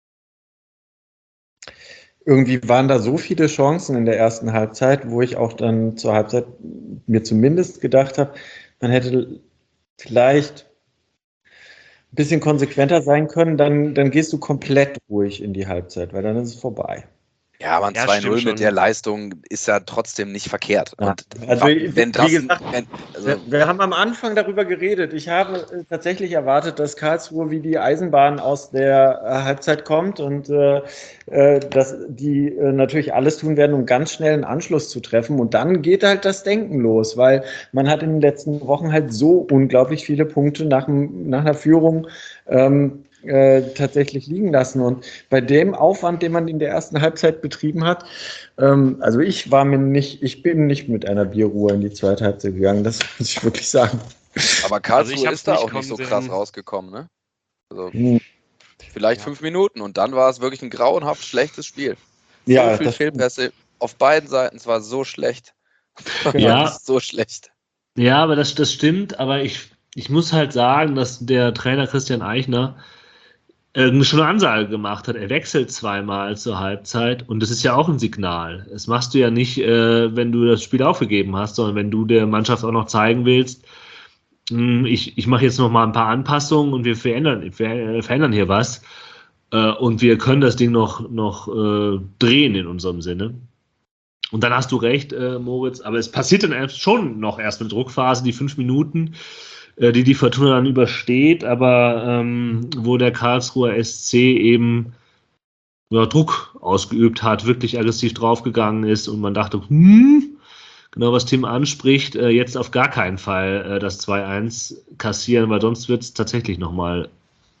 Speaker 2: irgendwie waren da so viele Chancen in der ersten Halbzeit, wo ich auch dann zur Halbzeit mir zumindest gedacht habe, man hätte vielleicht ein bisschen konsequenter sein können, dann, dann gehst du komplett ruhig in die Halbzeit, weil dann ist es vorbei.
Speaker 5: Ja, aber ein
Speaker 1: Ja,
Speaker 5: zwei
Speaker 1: stimmt
Speaker 5: null
Speaker 1: schon.
Speaker 5: mit der Leistung ist ja trotzdem nicht verkehrt.
Speaker 2: Ja.
Speaker 5: Und
Speaker 2: Also,
Speaker 5: wenn
Speaker 2: wie
Speaker 5: das,
Speaker 2: gesagt,
Speaker 5: wenn, also,
Speaker 2: Wir, wir haben am Anfang darüber geredet. Ich habe äh, tatsächlich erwartet, dass Karlsruhe wie die Eisenbahn aus der äh, Halbzeit kommt und äh, äh, dass die äh, natürlich alles tun werden, um ganz schnell einen Anschluss zu treffen. Und dann geht halt das Denken los, weil man hat in den letzten Wochen halt so unglaublich viele Punkte nach, dem- nach einer Führung ähm, äh, tatsächlich liegen lassen. Und bei dem Aufwand, den man in der ersten Halbzeit betrieben hat, ähm, also ich war mir nicht, ich bin nicht mit einer Bierruhe in die zweite Halbzeit gegangen, das muss ich wirklich sagen.
Speaker 5: aber Karlsruhe
Speaker 1: Also ich hab's
Speaker 5: ist da
Speaker 1: nicht
Speaker 5: auch nicht so
Speaker 1: kommen
Speaker 5: krass
Speaker 1: sehen.
Speaker 5: rausgekommen, ne? Also
Speaker 2: Hm.
Speaker 5: vielleicht
Speaker 1: Ja.
Speaker 5: fünf Minuten und dann war es wirklich ein grauenhaft schlechtes Spiel.
Speaker 2: Ja,
Speaker 5: so viel
Speaker 2: das
Speaker 5: Fehlpässe auf beiden Seiten, es war so schlecht.
Speaker 2: Genau.
Speaker 3: Ja.
Speaker 5: Wirklich so schlecht.
Speaker 3: Ja, aber das, das stimmt, aber ich, ich muss halt sagen, dass der Trainer Christian Eichner äh, schon eine Ansage gemacht hat. Er wechselt zweimal zur Halbzeit und das ist ja auch ein Signal. Das machst du ja nicht, äh, wenn du das Spiel aufgegeben hast, sondern wenn du der Mannschaft auch noch zeigen willst, mh, ich, ich mache jetzt noch mal ein paar Anpassungen und wir verändern, wir verändern hier was äh, und wir können das Ding noch, noch äh, drehen in unserem Sinne. Und dann hast du recht, äh, Moritz, aber es passiert dann erst schon noch erst eine Druckphase, die fünf Minuten, äh, die die Fortuna dann übersteht, aber ähm, wo der Karlsruher S C eben ja, Druck ausgeübt hat, wirklich aggressiv draufgegangen ist und man dachte, hm, genau was Tim anspricht, äh, jetzt auf gar keinen Fall äh, das zwei eins kassieren, weil sonst wird es tatsächlich nochmal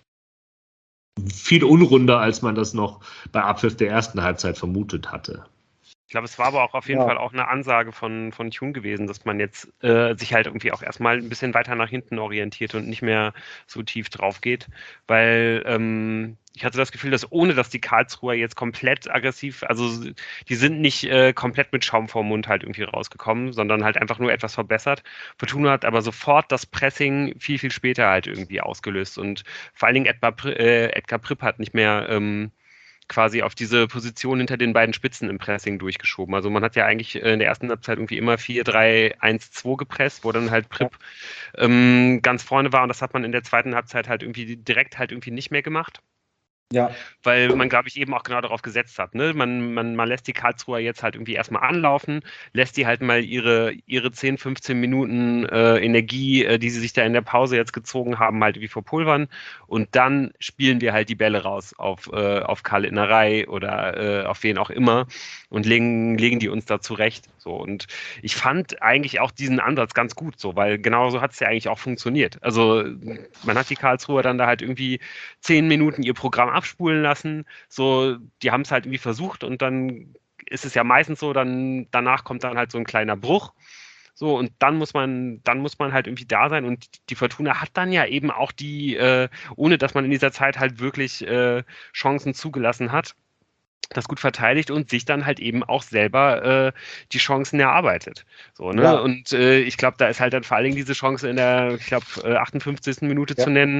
Speaker 3: viel unrunder, als man das noch bei Abpfiff der ersten Halbzeit vermutet hatte.
Speaker 1: Ich glaube, es war aber auch auf jeden
Speaker 2: Ja.
Speaker 1: Fall auch eine Ansage von, von Tune gewesen, dass man jetzt äh, sich halt irgendwie auch erstmal ein bisschen weiter nach hinten orientiert und nicht mehr so tief drauf geht. Weil ähm, ich hatte das Gefühl, dass ohne dass die Karlsruher jetzt komplett aggressiv, also die sind nicht äh, komplett mit Schaum vorm Mund halt irgendwie rausgekommen, sondern halt einfach nur etwas verbessert. Fortuna hat aber sofort das Pressing viel, viel später halt irgendwie ausgelöst. Und vor allen Dingen Edgar, Pri- äh, Edgar Pripp hat nicht mehr ähm, quasi auf diese Position hinter den beiden Spitzen im Pressing durchgeschoben. Also man hat ja eigentlich in der ersten Halbzeit irgendwie immer vier drei eins zwei gepresst, wo dann halt Pripp ähm, ganz vorne war und das hat man in der zweiten Halbzeit halt irgendwie direkt halt irgendwie nicht mehr gemacht.
Speaker 2: Ja.
Speaker 1: Weil man, glaube ich, eben auch genau darauf gesetzt hat. Ne? Man, man, man lässt die Karlsruher jetzt halt irgendwie erstmal anlaufen, lässt die halt mal ihre, ihre zehn, fünfzehn Minuten äh, Energie, äh, die sie sich da in der Pause jetzt gezogen haben, halt wie verpulvern. Und dann spielen wir halt die Bälle raus auf, äh, auf Karl Innerei oder äh, auf wen auch immer und legen, legen die uns da zurecht. So. Und ich fand eigentlich auch diesen Ansatz ganz gut, so, weil genau so hat es ja eigentlich auch funktioniert. Also man hat die Karlsruher dann da halt irgendwie zehn Minuten ihr Programm abspulen lassen. So, die haben es halt irgendwie versucht und dann ist es ja meistens so, dann danach kommt dann halt so ein kleiner Bruch. So, und dann muss man, dann muss man halt irgendwie da sein. Und die Fortuna hat dann ja eben auch die, äh, ohne dass man in dieser Zeit halt wirklich äh, Chancen zugelassen hat, das gut verteidigt und sich dann halt eben auch selber äh, die Chancen erarbeitet. So, ne?
Speaker 2: Ja.
Speaker 1: Und äh, ich glaube, da ist halt dann vor allen Dingen diese Chance in der, ich glaube, äh, achtundfünfzigsten Minute
Speaker 2: Ja.
Speaker 1: zu nennen.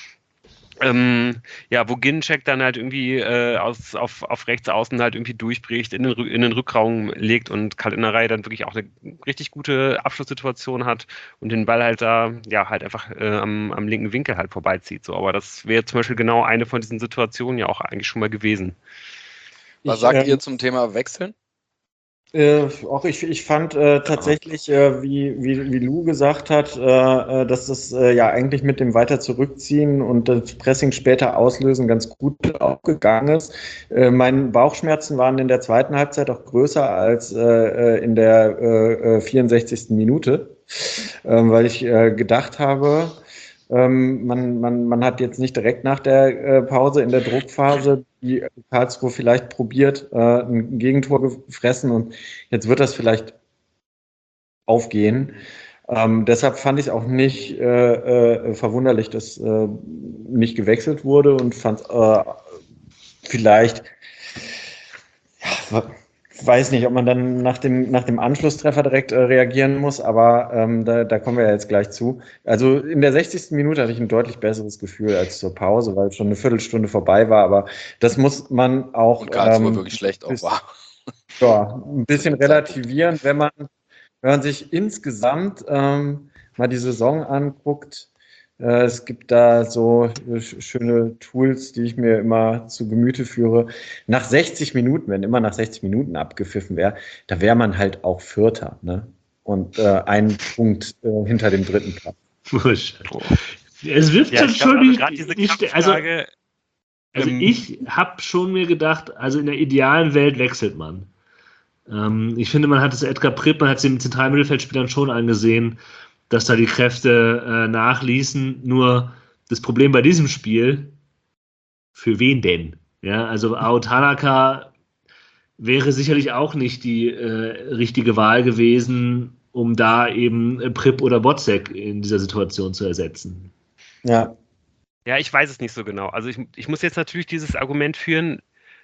Speaker 1: Ähm, ja, wo Ginczek dann halt irgendwie äh, aus, auf, auf rechts außen halt irgendwie durchbricht, in den, Rü- in den Rückraum legt und Karl Innerei dann wirklich auch eine richtig gute Abschlusssituation hat und den Ball halt da, ja, halt einfach äh, am, am linken Winkel halt vorbeizieht. So, aber das wäre zum Beispiel genau eine von diesen Situationen ja auch eigentlich schon mal gewesen.
Speaker 5: Was
Speaker 2: Ich,
Speaker 5: sagt
Speaker 2: ähm,
Speaker 5: ihr zum Thema Wechseln?
Speaker 2: Äh, auch ich, ich fand äh, tatsächlich, äh, wie, wie, wie Lou gesagt hat, äh, äh, dass das äh, ja eigentlich mit dem weiter zurückziehen und das Pressing später auslösen ganz gut aufgegangen ist. Äh, meine Bauchschmerzen waren in der zweiten Halbzeit auch größer als äh, in der äh, vierundsechzigsten Minute, äh, weil ich äh, gedacht habe, ähm, man, man, man hat jetzt nicht direkt nach der äh, Pause in der Druckphase, die Karlsruhe vielleicht probiert, äh, ein Gegentor gefressen und jetzt wird das vielleicht aufgehen. Ähm, deshalb fand ich es auch nicht äh, äh, verwunderlich, dass äh, nicht gewechselt wurde und fand äh, vielleicht, ja, weiß nicht, ob man dann nach dem, nach dem Anschlusstreffer direkt äh, reagieren muss, aber ähm, da, da kommen wir ja jetzt gleich zu. Also in der sechzigsten Minute hatte ich ein deutlich besseres Gefühl als zur Pause, weil schon eine Viertelstunde vorbei war, aber das muss man auch
Speaker 5: Und Karlsruhe
Speaker 2: ähm,
Speaker 5: wirklich schlecht auch war.
Speaker 2: Ja, ein bisschen relativieren, wenn man, wenn man sich insgesamt ähm, mal die Saison anguckt. Äh, es gibt da so äh, schöne Tools, die ich mir immer zu Gemüte führe. Nach sechzig Minuten, wenn immer nach sechzig Minuten abgepfiffen wäre, da wäre man halt auch Vierter, ne? Und äh, ein Punkt äh, hinter dem dritten Platz.
Speaker 3: Es wirft
Speaker 1: Ja,
Speaker 3: dann
Speaker 1: ich glaub,
Speaker 3: schon
Speaker 1: also
Speaker 3: die,
Speaker 1: gerade diese
Speaker 3: die, die also,
Speaker 1: Kampffrage,
Speaker 3: also
Speaker 1: ähm,
Speaker 3: ich habe schon mir gedacht, also in der idealen Welt wechselt man. Ähm, ich finde, man hat es Edgar Pripp, man hat es den zentralen Mittelfeldspielern schon angesehen, dass da die Kräfte äh, nachließen. Nur das Problem bei diesem Spiel, für wen denn? Ja, also Ao Tanaka wäre sicherlich auch nicht die äh, richtige Wahl gewesen, um da eben äh, Pripp oder Botzek in dieser Situation zu ersetzen.
Speaker 2: Ja.
Speaker 1: Ja, ich weiß es nicht so genau. Also ich, ich muss jetzt natürlich dieses Argument führen,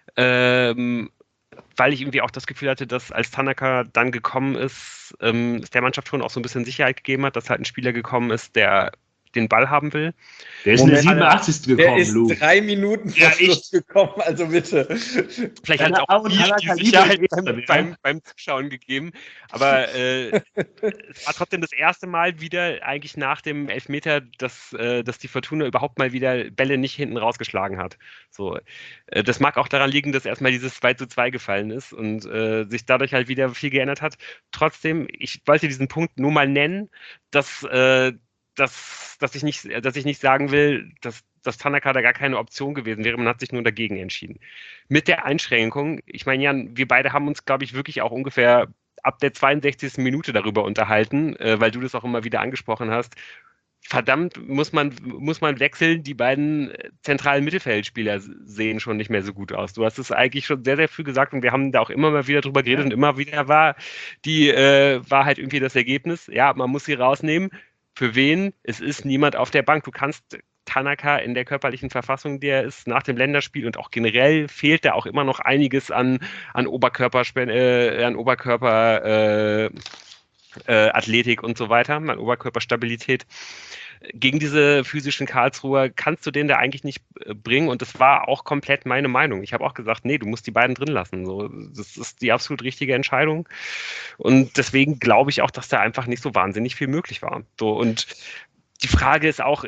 Speaker 1: ähm, weil ich irgendwie auch das Gefühl hatte, dass als Tanaka dann gekommen ist, ähm, es der Mannschaft schon auch so ein bisschen Sicherheit gegeben hat, dass halt ein Spieler gekommen ist, der den Ball haben will.
Speaker 3: Der ist in der siebenundachtzigsten
Speaker 2: Der
Speaker 3: gekommen,
Speaker 2: ist
Speaker 3: Lou.
Speaker 2: drei Minuten vor
Speaker 3: Ja,
Speaker 2: Schluss
Speaker 3: echt.
Speaker 2: gekommen, also bitte.
Speaker 1: Vielleicht hat es
Speaker 3: Deine
Speaker 1: auch
Speaker 3: Au-
Speaker 1: viel die
Speaker 3: Tanaka
Speaker 1: Sicherheit
Speaker 3: Liebe
Speaker 1: beim,
Speaker 3: ist,
Speaker 1: beim, beim Zuschauen gegeben. Aber äh, es war trotzdem das erste Mal wieder eigentlich nach dem Elfmeter, dass, äh, dass die Fortuna überhaupt mal wieder Bälle nicht hinten rausgeschlagen hat. So, äh, das mag auch daran liegen, dass erstmal dieses zwei zu zwei gefallen ist und äh, sich dadurch halt wieder viel geändert hat. Trotzdem, ich wollte diesen Punkt nur mal nennen, dass, äh, dass, dass, ich, nicht, dass ich nicht sagen will, dass, dass Tanaka da gar keine Option gewesen wäre. Man hat sich nur dagegen entschieden. Mit der Einschränkung, ich meine, Jan, wir beide haben uns, glaube ich, wirklich auch ungefähr ab der zweiundsechzigsten Minute darüber unterhalten, äh, weil du das auch immer wieder angesprochen hast. Verdammt, muss man, muss man wechseln. Die beiden zentralen Mittelfeldspieler sehen schon nicht mehr so gut aus. Du hast es eigentlich schon sehr, sehr früh gesagt und wir haben da auch immer mal wieder drüber geredet und immer wieder war die, äh, war halt irgendwie das Ergebnis. Ja, man muss sie rausnehmen. Für wen? Es ist niemand auf der Bank. Du kannst Tanaka in der körperlichen Verfassung, die er ist, nach dem Länderspiel und auch generell fehlt da auch immer noch einiges an, an Oberkörper, äh, an Oberkörper, äh, äh, Athletik und so weiter, an Oberkörperstabilität. Gegen diese physischen Karlsruher kannst du den da eigentlich nicht äh, bringen und das war auch komplett meine Meinung. Ich habe auch gesagt, nee, du musst die beiden drin lassen. So, das ist die absolut richtige Entscheidung und deswegen glaube ich auch, dass da einfach nicht so wahnsinnig viel möglich war. So, und die Frage ist auch,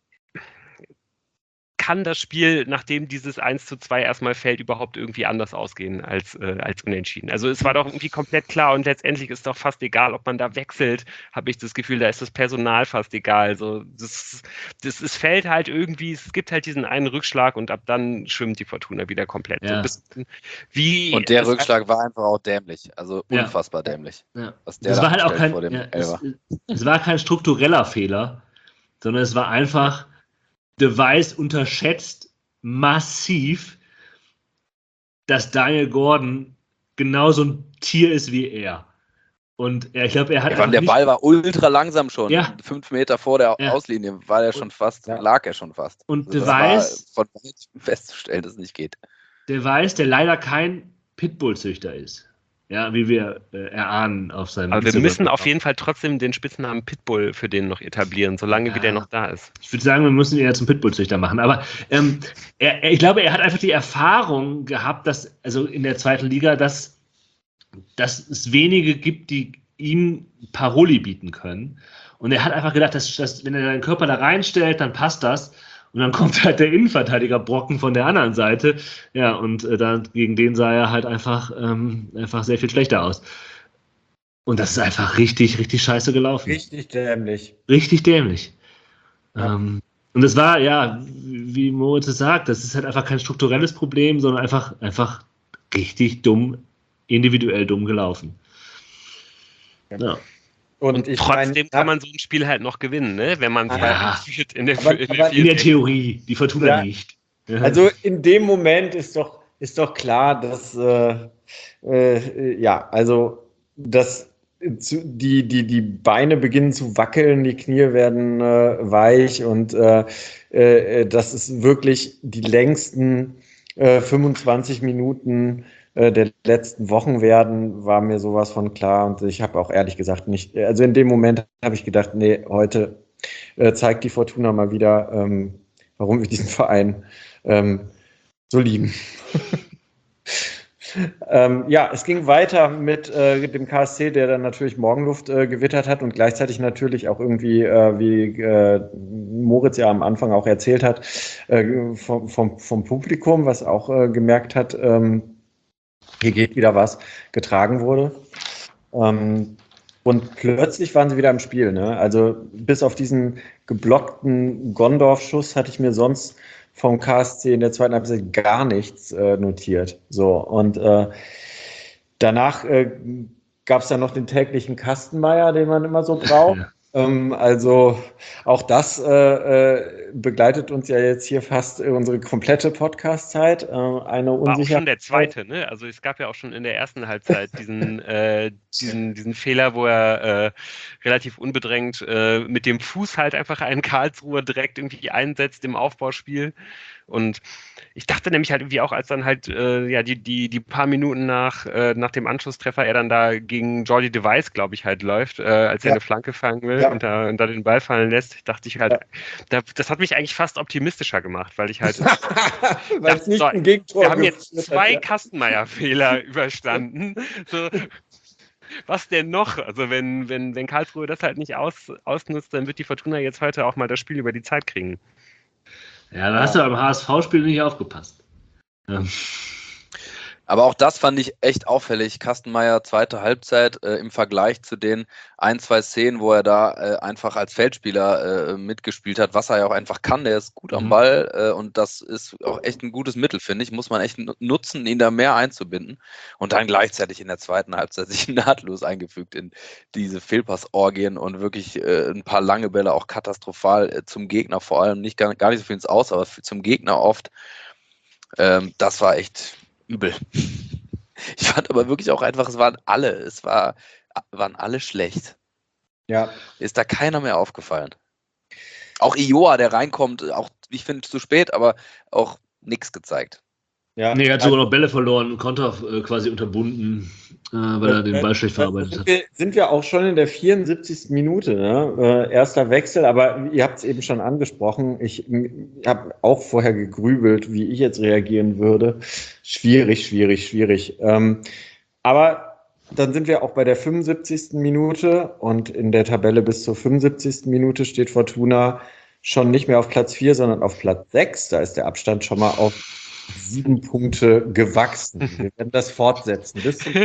Speaker 1: kann das Spiel, nachdem dieses eins zu zwei erstmal fällt, überhaupt irgendwie anders ausgehen als, äh, als unentschieden? Also es war doch irgendwie komplett klar und letztendlich ist doch fast egal, ob man da wechselt, habe ich das Gefühl, da ist das Personal fast egal. So, das, das, es fällt halt irgendwie, es gibt halt diesen einen Rückschlag und ab dann schwimmt die Fortuna wieder komplett.
Speaker 3: Ja.
Speaker 1: So bis, wie
Speaker 5: Und der
Speaker 1: es-
Speaker 5: Rückschlag war einfach auch dämlich. Also
Speaker 3: Ja.
Speaker 5: unfassbar dämlich.
Speaker 3: Ja.
Speaker 5: Was der
Speaker 3: Das
Speaker 5: da
Speaker 3: war halt auch
Speaker 5: anstellt
Speaker 3: kein,
Speaker 5: vor dem
Speaker 3: ja, es,
Speaker 5: Elfer.
Speaker 3: es war kein struktureller Fehler, sondern es war einfach, De Weiß unterschätzt massiv, dass Daniel Gordon genauso ein Tier ist wie er. Und er, ich glaube, er hat
Speaker 5: Ja, vor allem der
Speaker 3: nicht,
Speaker 5: Ball war ultra langsam schon.
Speaker 3: Ja.
Speaker 5: Fünf Meter vor der
Speaker 3: Ja.
Speaker 5: Auslinie war er schon fast,
Speaker 2: Ja.
Speaker 5: lag er schon fast.
Speaker 3: Und
Speaker 5: Also
Speaker 3: De
Speaker 5: das war
Speaker 3: Weiß,
Speaker 5: von weitem festzustellen, dass es nicht geht.
Speaker 3: De Weiß, der leider kein Pitbull-Züchter ist. Ja, wie wir äh, erahnen auf seinem
Speaker 1: aber wir müssen
Speaker 3: Instagram-Account.
Speaker 1: auf jeden Fall trotzdem den Spitznamen Pitbull für den noch etablieren, solange
Speaker 3: Ja.
Speaker 1: wie der noch da ist.
Speaker 3: Ich würde sagen, wir müssen ihn ja zum Pitbull-Züchter machen. Aber ähm, er, er, ich glaube, er hat einfach die Erfahrung gehabt, dass, also in der zweiten Liga, dass, dass es wenige gibt, die ihm Paroli bieten können. Und er hat einfach gedacht, dass, dass wenn er seinen Körper da reinstellt, dann passt das. Und dann kommt halt der Innenverteidiger Brocken von der anderen Seite. Ja, und äh, dann, gegen den sah er halt einfach, ähm, einfach sehr viel schlechter aus. Und das ist einfach richtig, richtig scheiße gelaufen.
Speaker 2: Richtig dämlich.
Speaker 3: Richtig dämlich.
Speaker 2: Ja.
Speaker 3: Ähm, und es war, ja, wie Moritz es sagt, das ist halt einfach kein strukturelles Problem, sondern einfach, einfach richtig dumm, individuell dumm gelaufen. Ja.
Speaker 2: Und,
Speaker 1: Und
Speaker 2: ich
Speaker 1: trotzdem
Speaker 2: mein,
Speaker 1: kann man so ein Spiel halt noch gewinnen, ne? Wenn man zwei
Speaker 3: Ja.
Speaker 1: führt in der,
Speaker 2: Aber-
Speaker 1: in der
Speaker 2: aber
Speaker 3: In der
Speaker 1: vierten.
Speaker 3: Theorie, die Fortuna
Speaker 2: Ja.
Speaker 3: nicht. Ja.
Speaker 2: Also in dem Moment ist doch, ist doch klar, dass äh, äh, ja, also dass zu, die, die, die Beine beginnen zu wackeln, die Knie werden äh, weich und äh, äh, das ist wirklich die längsten äh, fünfundzwanzig Minuten äh, der letzten Wochen werden, war mir sowas von klar und ich habe auch ehrlich gesagt nicht, also in dem Moment habe ich gedacht, nee, heute äh, zeigt die Fortuna mal wieder, ähm, warum wir diesen Verein ähm, so lieben. ähm, ja, es ging weiter mit äh, dem K S C, der dann natürlich Morgenluft äh, gewittert hat und gleichzeitig natürlich auch irgendwie, äh, wie äh, Moritz ja am Anfang auch erzählt hat, äh, vom, vom, vom Publikum, was auch äh, gemerkt hat, ähm, hier geht wieder was, getragen wurde. Ähm, und plötzlich waren sie wieder im Spiel. Ne? Also bis auf diesen geblockten Gondorf-Schuss hatte ich mir sonst vom K S C in der zweiten Halbzeit gar nichts äh, notiert. So, und äh, danach äh, gab es dann noch den täglichen Kastenmeier, den man immer so braucht.
Speaker 3: Ja.
Speaker 2: Ähm, also auch das äh, äh, begleitet uns ja jetzt hier fast unsere komplette Podcast-Zeit. Äh, eine
Speaker 1: War auch
Speaker 2: Unsicherheit.
Speaker 1: schon der zweite, ne? Also es gab ja auch schon in der ersten Halbzeit diesen, äh, diesen, diesen Fehler, wo er äh, relativ unbedrängt äh, mit dem Fuß halt einfach einen Karlsruher direkt irgendwie einsetzt im Aufbauspiel. Und ich dachte nämlich halt irgendwie auch, als dann halt äh, ja die, die, die paar Minuten nach, äh, nach dem Anschlusstreffer er dann da gegen Jordi Device, glaube ich, halt läuft, äh, als er
Speaker 2: Ja.
Speaker 1: eine Flanke fangen will
Speaker 2: Ja.
Speaker 1: und, da, und da den Ball fallen lässt, dachte ich halt,
Speaker 2: Ja.
Speaker 1: da, das hat mich eigentlich fast optimistischer gemacht, weil ich halt
Speaker 2: Weil es nicht
Speaker 1: so,
Speaker 2: ein Gegentor
Speaker 1: wir haben jetzt
Speaker 2: geführt
Speaker 1: zwei
Speaker 2: hat, ja.
Speaker 1: Kastenmeier-Fehler überstanden. So, was denn noch? Also wenn, wenn, wenn Karlsruhe das halt nicht aus, ausnutzt, dann wird die Fortuna jetzt heute auch mal das Spiel über die Zeit kriegen.
Speaker 3: Ja, da hast du beim H S V-Spiel nicht aufgepasst. Ja.
Speaker 5: Aber auch das fand ich echt auffällig. Kastenmeier, zweite Halbzeit, äh, im Vergleich zu den ein, zwei Szenen, wo er da äh, einfach als Feldspieler äh, mitgespielt hat, was er ja auch einfach kann. Der ist gut am
Speaker 3: Mhm.
Speaker 5: Ball äh, und das ist auch echt ein gutes Mittel, finde ich. Muss man echt nutzen, ihn da mehr einzubinden. Und dann gleichzeitig in der zweiten Halbzeit sich nahtlos eingefügt in diese Fehlpassorgien und wirklich äh, ein paar lange Bälle auch katastrophal äh, zum Gegner, vor allem nicht gar, gar nicht so viel ins Aus, aber zum Gegner oft. Ähm, das war echt übel. Ich fand aber wirklich auch einfach, es waren alle, es war, waren alle schlecht.
Speaker 2: Ja.
Speaker 5: Ist da keiner mehr aufgefallen. Auch Ioa, der reinkommt, auch, ich finde, zu spät, aber auch nichts gezeigt.
Speaker 2: Ja.
Speaker 3: Nee, er hat sogar noch Bälle verloren, Konter äh, quasi unterbunden, äh, weil er den Ball schlecht verarbeitet
Speaker 2: sind
Speaker 3: hat.
Speaker 2: wir, sind wir auch schon in der vierundsiebzigsten Minute, ne? Äh, erster Wechsel, aber ihr habt es eben schon angesprochen. Ich habe auch vorher gegrübelt, wie ich jetzt reagieren würde. Schwierig, schwierig, schwierig. Ähm, aber dann sind wir auch bei der fünfundsiebzigsten Minute und in der Tabelle bis zur fünfundsiebzigsten Minute steht Fortuna schon nicht mehr auf Platz vier, sondern auf Platz sechs. Da ist der Abstand schon mal auf sieben Punkte gewachsen. Wir werden das fortsetzen. Bis zum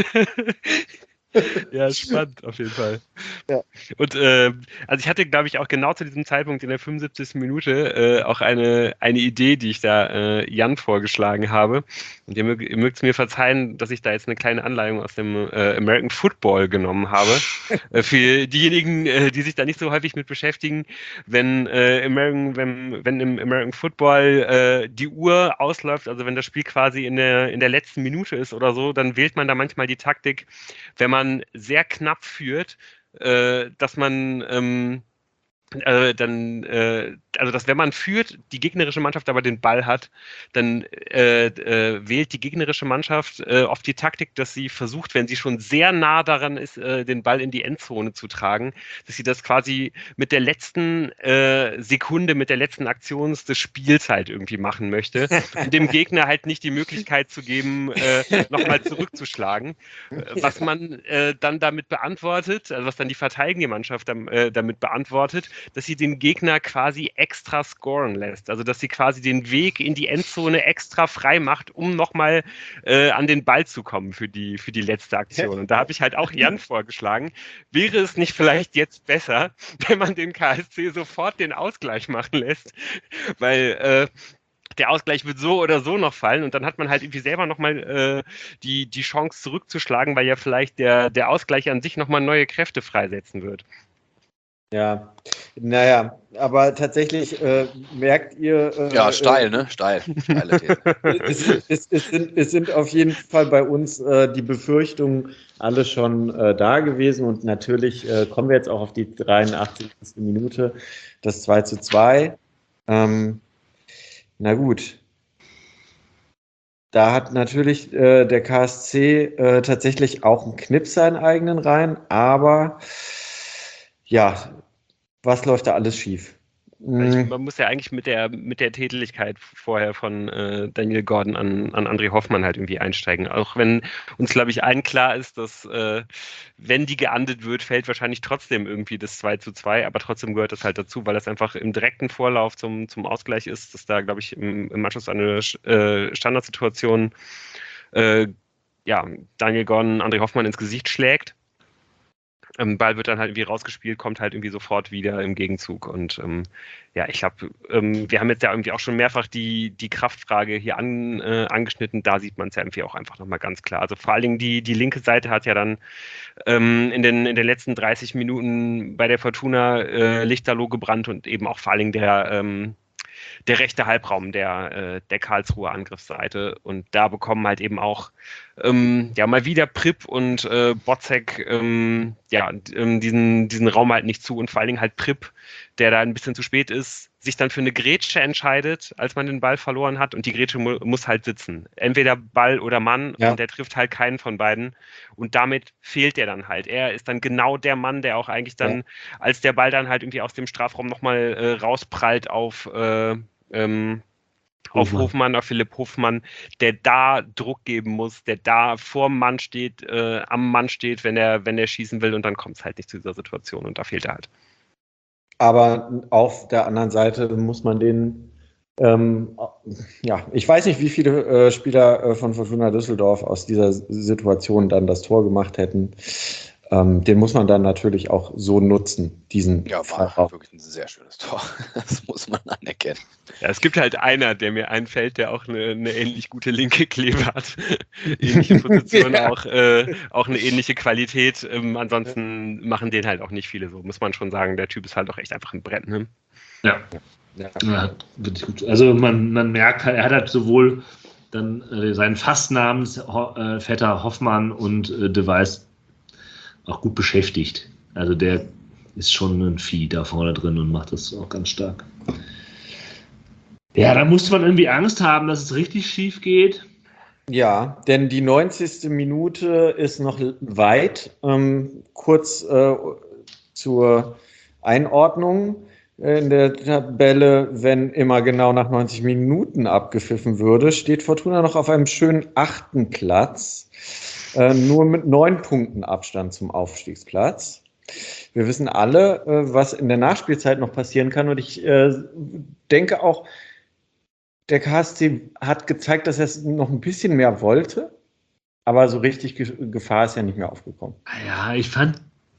Speaker 1: Ja, spannend auf jeden Fall.
Speaker 2: Ja.
Speaker 1: Und äh, also ich hatte, glaube ich, auch genau zu diesem Zeitpunkt in der fünfundsiebzigsten Minute äh, auch eine, eine Idee, die ich da äh, Jan vorgeschlagen habe. Und ihr, mög, ihr mögt es mir verzeihen, dass ich da jetzt eine kleine Anleitung aus dem äh, American Football genommen habe. äh, für diejenigen, äh, die sich da nicht so häufig mit beschäftigen, wenn, äh, American, wenn, wenn im American Football äh, die Uhr ausläuft, also wenn das Spiel quasi in der, in der letzten Minute ist oder so, dann wählt man da manchmal die Taktik, wenn man sehr knapp führt, äh, dass man ähm, äh, dann, äh, also dass wenn man führt, die gegnerische Mannschaft aber den Ball hat, dann äh, äh, wählt die gegnerische Mannschaft äh, oft die Taktik, dass sie versucht, wenn sie schon sehr nah daran ist, äh, den Ball in die Endzone zu tragen, dass sie das quasi mit der letzten äh, Sekunde, mit der letzten Aktion des Spiels halt irgendwie machen möchte, um dem Gegner halt nicht die Möglichkeit zu geben, äh, nochmal zurückzuschlagen. Was man äh, dann damit beantwortet, also was dann die verteidigende Mannschaft dann, äh, damit beantwortet, dass sie den Gegner quasi extra scoren lässt. Also dass sie quasi den Weg in die Endzone extra frei macht, um nochmal äh, an den Ball zu kommen für die, für die letzte Aktion. Und da habe ich halt auch Jan vorgeschlagen, wäre es nicht vielleicht jetzt besser, wenn man den K S C sofort den Ausgleich machen lässt, weil äh, der Ausgleich wird so oder so noch fallen und dann hat man halt irgendwie selber nochmal äh, die, die Chance zurückzuschlagen, weil ja vielleicht der, der Ausgleich an sich nochmal neue Kräfte freisetzen wird.
Speaker 2: Ja, naja, aber tatsächlich äh, merkt ihr... Äh,
Speaker 5: ja, steil, ne? Steil. Steile These.
Speaker 2: es, es, es, sind, es sind auf jeden Fall bei uns äh, die Befürchtungen alle schon äh, da gewesen und natürlich äh, kommen wir jetzt auch auf die dreiundachtzigste Minute, das zwei zu zwei. Ähm, na gut. Da hat natürlich äh, der K S C äh, tatsächlich auch einen Knips seinen eigenen rein, aber ja, was läuft da alles schief?
Speaker 1: Also ich, man muss ja eigentlich mit der, mit der Tätigkeit vorher von äh, Daniel Gordon an, an André Hoffmann halt irgendwie einsteigen. Auch wenn uns, glaube ich, allen klar ist, dass äh, wenn die geahndet wird, fällt wahrscheinlich trotzdem irgendwie das zwei zu zwei, aber trotzdem gehört das halt dazu, weil das einfach im direkten Vorlauf zum, zum Ausgleich ist, dass da, glaube ich, im, im Anschluss an eine äh, Standardsituation äh, ja, Daniel Gordon André Hoffmann ins Gesicht schlägt. Ähm, Ball wird dann halt irgendwie rausgespielt, kommt halt irgendwie sofort wieder im Gegenzug. Und ähm, ja, ich glaube, ähm, wir haben jetzt ja irgendwie auch schon mehrfach die, die Kraftfrage hier an, äh, angeschnitten. Da sieht man es ja irgendwie auch einfach nochmal ganz klar. Also vor allen Dingen die, die linke Seite hat ja dann ähm, in, den, in den letzten dreißig Minuten bei der Fortuna äh, lichterloh gebrannt und eben auch vor allen Dingen der ähm, der rechte Halbraum der, äh, der Karlsruher Angriffsseite. Und da bekommen halt eben auch ähm, ja mal wieder Pripp und äh, Botzek ähm, ja, ähm, diesen, diesen Raum halt nicht zu. Und vor allen Dingen halt Pripp, der da ein bisschen zu spät ist, sich dann für eine Grätsche entscheidet, als man den Ball verloren hat. Und die Grätsche mu- muss halt sitzen. Entweder Ball oder Mann. Ja. Und der trifft halt keinen von beiden. Und damit fehlt er dann halt. Er ist dann genau der Mann, der auch eigentlich dann, ja. als der Ball dann halt irgendwie aus dem Strafraum nochmal äh, rausprallt auf äh, ähm, auf Hofmann. Hofmann, auf Philipp Hofmann, der da Druck geben muss, der da vorm Mann steht, äh, am Mann steht, wenn er, wenn er schießen will und dann kommt es halt nicht zu dieser Situation und da fehlt er halt.
Speaker 2: Aber auf der anderen Seite muss man den, ähm, ja, ich weiß nicht, wie viele äh, Spieler äh, von Fortuna Düsseldorf aus dieser Situation dann das Tor gemacht hätten. Ähm, den muss man dann natürlich auch so nutzen, diesen
Speaker 5: Ja, war auch wirklich ein sehr schönes Tor. Das muss man anerkennen.
Speaker 1: Ja, es gibt halt einer, der mir einfällt, der auch eine, eine ähnlich gute linke Klebe hat. Ähnliche Position, ja. auch, äh, auch eine ähnliche Qualität. Ähm, ansonsten ja. machen den halt auch nicht viele so, muss man schon sagen. Der Typ ist halt auch echt einfach ein Brett, ne?
Speaker 3: Ja. Ja, ja wirklich gut. Also man, man merkt halt, er hat halt sowohl dann äh, seinen Fastnamensvetter äh, Hoffmann und äh, De Weiß auch gut beschäftigt. Also der ist schon ein Vieh da vorne drin und macht das auch ganz stark. Ja, da musste man irgendwie Angst haben, dass es richtig schief geht.
Speaker 2: Ja, denn die neunzigste Minute ist noch weit. Ähm, kurz äh, zur Einordnung in der Tabelle, wenn immer genau nach neunzig Minuten abgepfiffen würde, steht Fortuna noch auf einem schönen achten Platz. Äh, nur mit neun Punkten Abstand zum Aufstiegsplatz. Wir wissen alle, äh, was in der Nachspielzeit noch passieren kann. Und ich äh, denke auch, der K S C hat gezeigt, dass er es noch ein bisschen mehr wollte. Aber so richtig Ge- Gefahr ist ja nicht mehr aufgekommen.
Speaker 3: Ja, ich fand,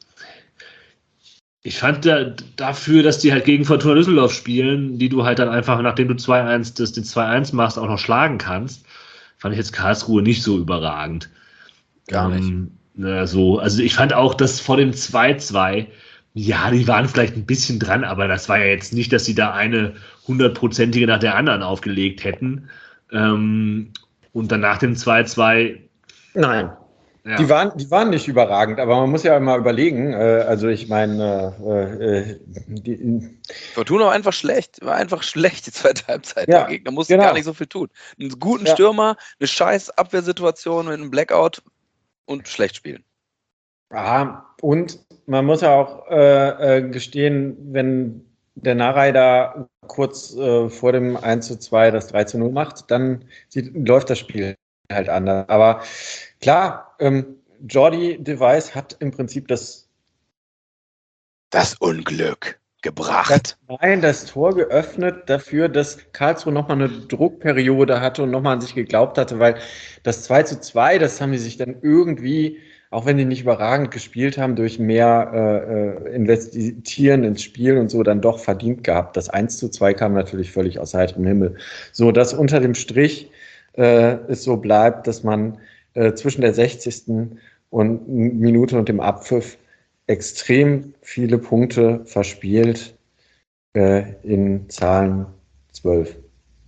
Speaker 3: ich fand da, dafür, dass die halt gegen Fortuna Düsseldorf spielen, die du halt dann einfach, nachdem du zwei eins das, den zwei eins machst, auch noch schlagen kannst, fand ich jetzt Karlsruhe nicht so überragend.
Speaker 5: Gar nicht.
Speaker 3: Ähm, na, so. Also ich fand auch, dass vor dem zwei zwei, ja, die waren vielleicht ein bisschen dran, aber das war ja jetzt nicht, dass sie da eine hundertprozentige nach der anderen aufgelegt hätten. Ähm, und dann nach dem zwei zwei...
Speaker 2: Nein, ja. die, waren, die waren nicht überragend, aber man muss ja mal überlegen, äh, also ich meine... Äh, äh, die,
Speaker 5: Fortuna war einfach schlecht, war einfach schlecht die zweite Halbzeit.
Speaker 2: Ja,
Speaker 5: der Gegner musste
Speaker 2: genau.
Speaker 5: gar nicht so viel tun. Einen guten
Speaker 2: ja.
Speaker 5: Stürmer, eine scheiß Abwehrsituation mit einem Blackout und schlecht spielen.
Speaker 2: Ja, und man muss ja auch äh, äh, gestehen, wenn der Narei da kurz äh, vor dem eins zu zwei das drei zu null macht, dann sieht, läuft das Spiel halt anders. Aber klar, ähm, Jordi De Weiß hat im Prinzip das
Speaker 5: Das Unglück gebracht.
Speaker 2: Nein, das Tor geöffnet dafür, dass Karlsruhe nochmal eine Druckperiode hatte und nochmal an sich geglaubt hatte, weil das zwei zu zwei, das haben die sich dann irgendwie, auch wenn die nicht überragend gespielt haben, durch mehr äh, Investieren ins Spiel und so dann doch verdient gehabt. Das eins zu zwei kam natürlich völlig aus heiterem Himmel. So, dass unter dem Strich äh, es so bleibt, dass man äh, zwischen der sechzigsten und Minute und dem Abpfiff extrem viele Punkte verspielt, äh, in Zahlen zwölf.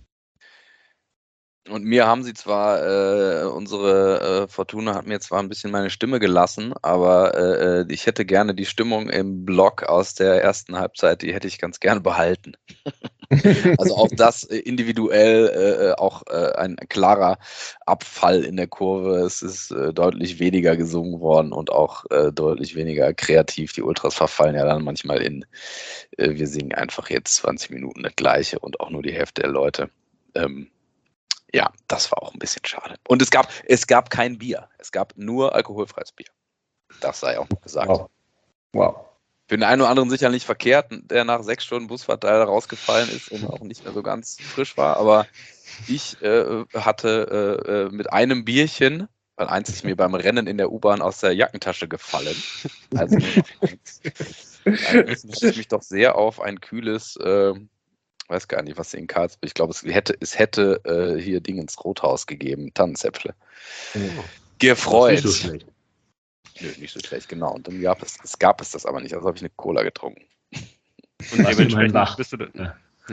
Speaker 5: Und mir haben sie zwar, äh, unsere äh, Fortuna hat mir zwar ein bisschen meine Stimme gelassen, aber äh, ich hätte gerne die Stimmung im Block aus der ersten Halbzeit, die hätte ich ganz gerne behalten. Also auch das äh, individuell äh, auch äh, ein klarer Abfall in der Kurve. Es ist äh, deutlich weniger gesungen worden und auch äh, deutlich weniger kreativ. Die Ultras verfallen ja dann manchmal in, äh, wir singen einfach jetzt zwanzig Minuten das Gleiche und auch nur die Hälfte der Leute. Ähm, Ja, das war auch ein bisschen schade. Und es gab, es gab kein Bier. Es gab nur alkoholfreies Bier. Das sei auch noch gesagt.
Speaker 2: Wow. Wow.
Speaker 5: Für den einen oder anderen sicher nicht verkehrt, der nach sechs Stunden Busfahrt da rausgefallen ist und auch nicht mehr so ganz frisch war. Aber ich äh, hatte äh, mit einem Bierchen, weil eins ist mir beim Rennen in der U-Bahn aus der Jackentasche gefallen. Also nur noch eins. Eigentlich hatte ich mich doch sehr auf ein kühles... Äh, weiß gar nicht, was in Karlsruhe, ich glaube, es hätte, es hätte äh, hier Dingens Rothaus gegeben, Tannenzäpfle. Oh. Gefreut.
Speaker 3: Nicht so schlecht.
Speaker 5: Nö, nicht so schlecht, genau. Und dann gab es, es gab es das aber nicht, also habe ich eine Cola getrunken.
Speaker 1: Und dementsprechend bist du dann,
Speaker 3: ja.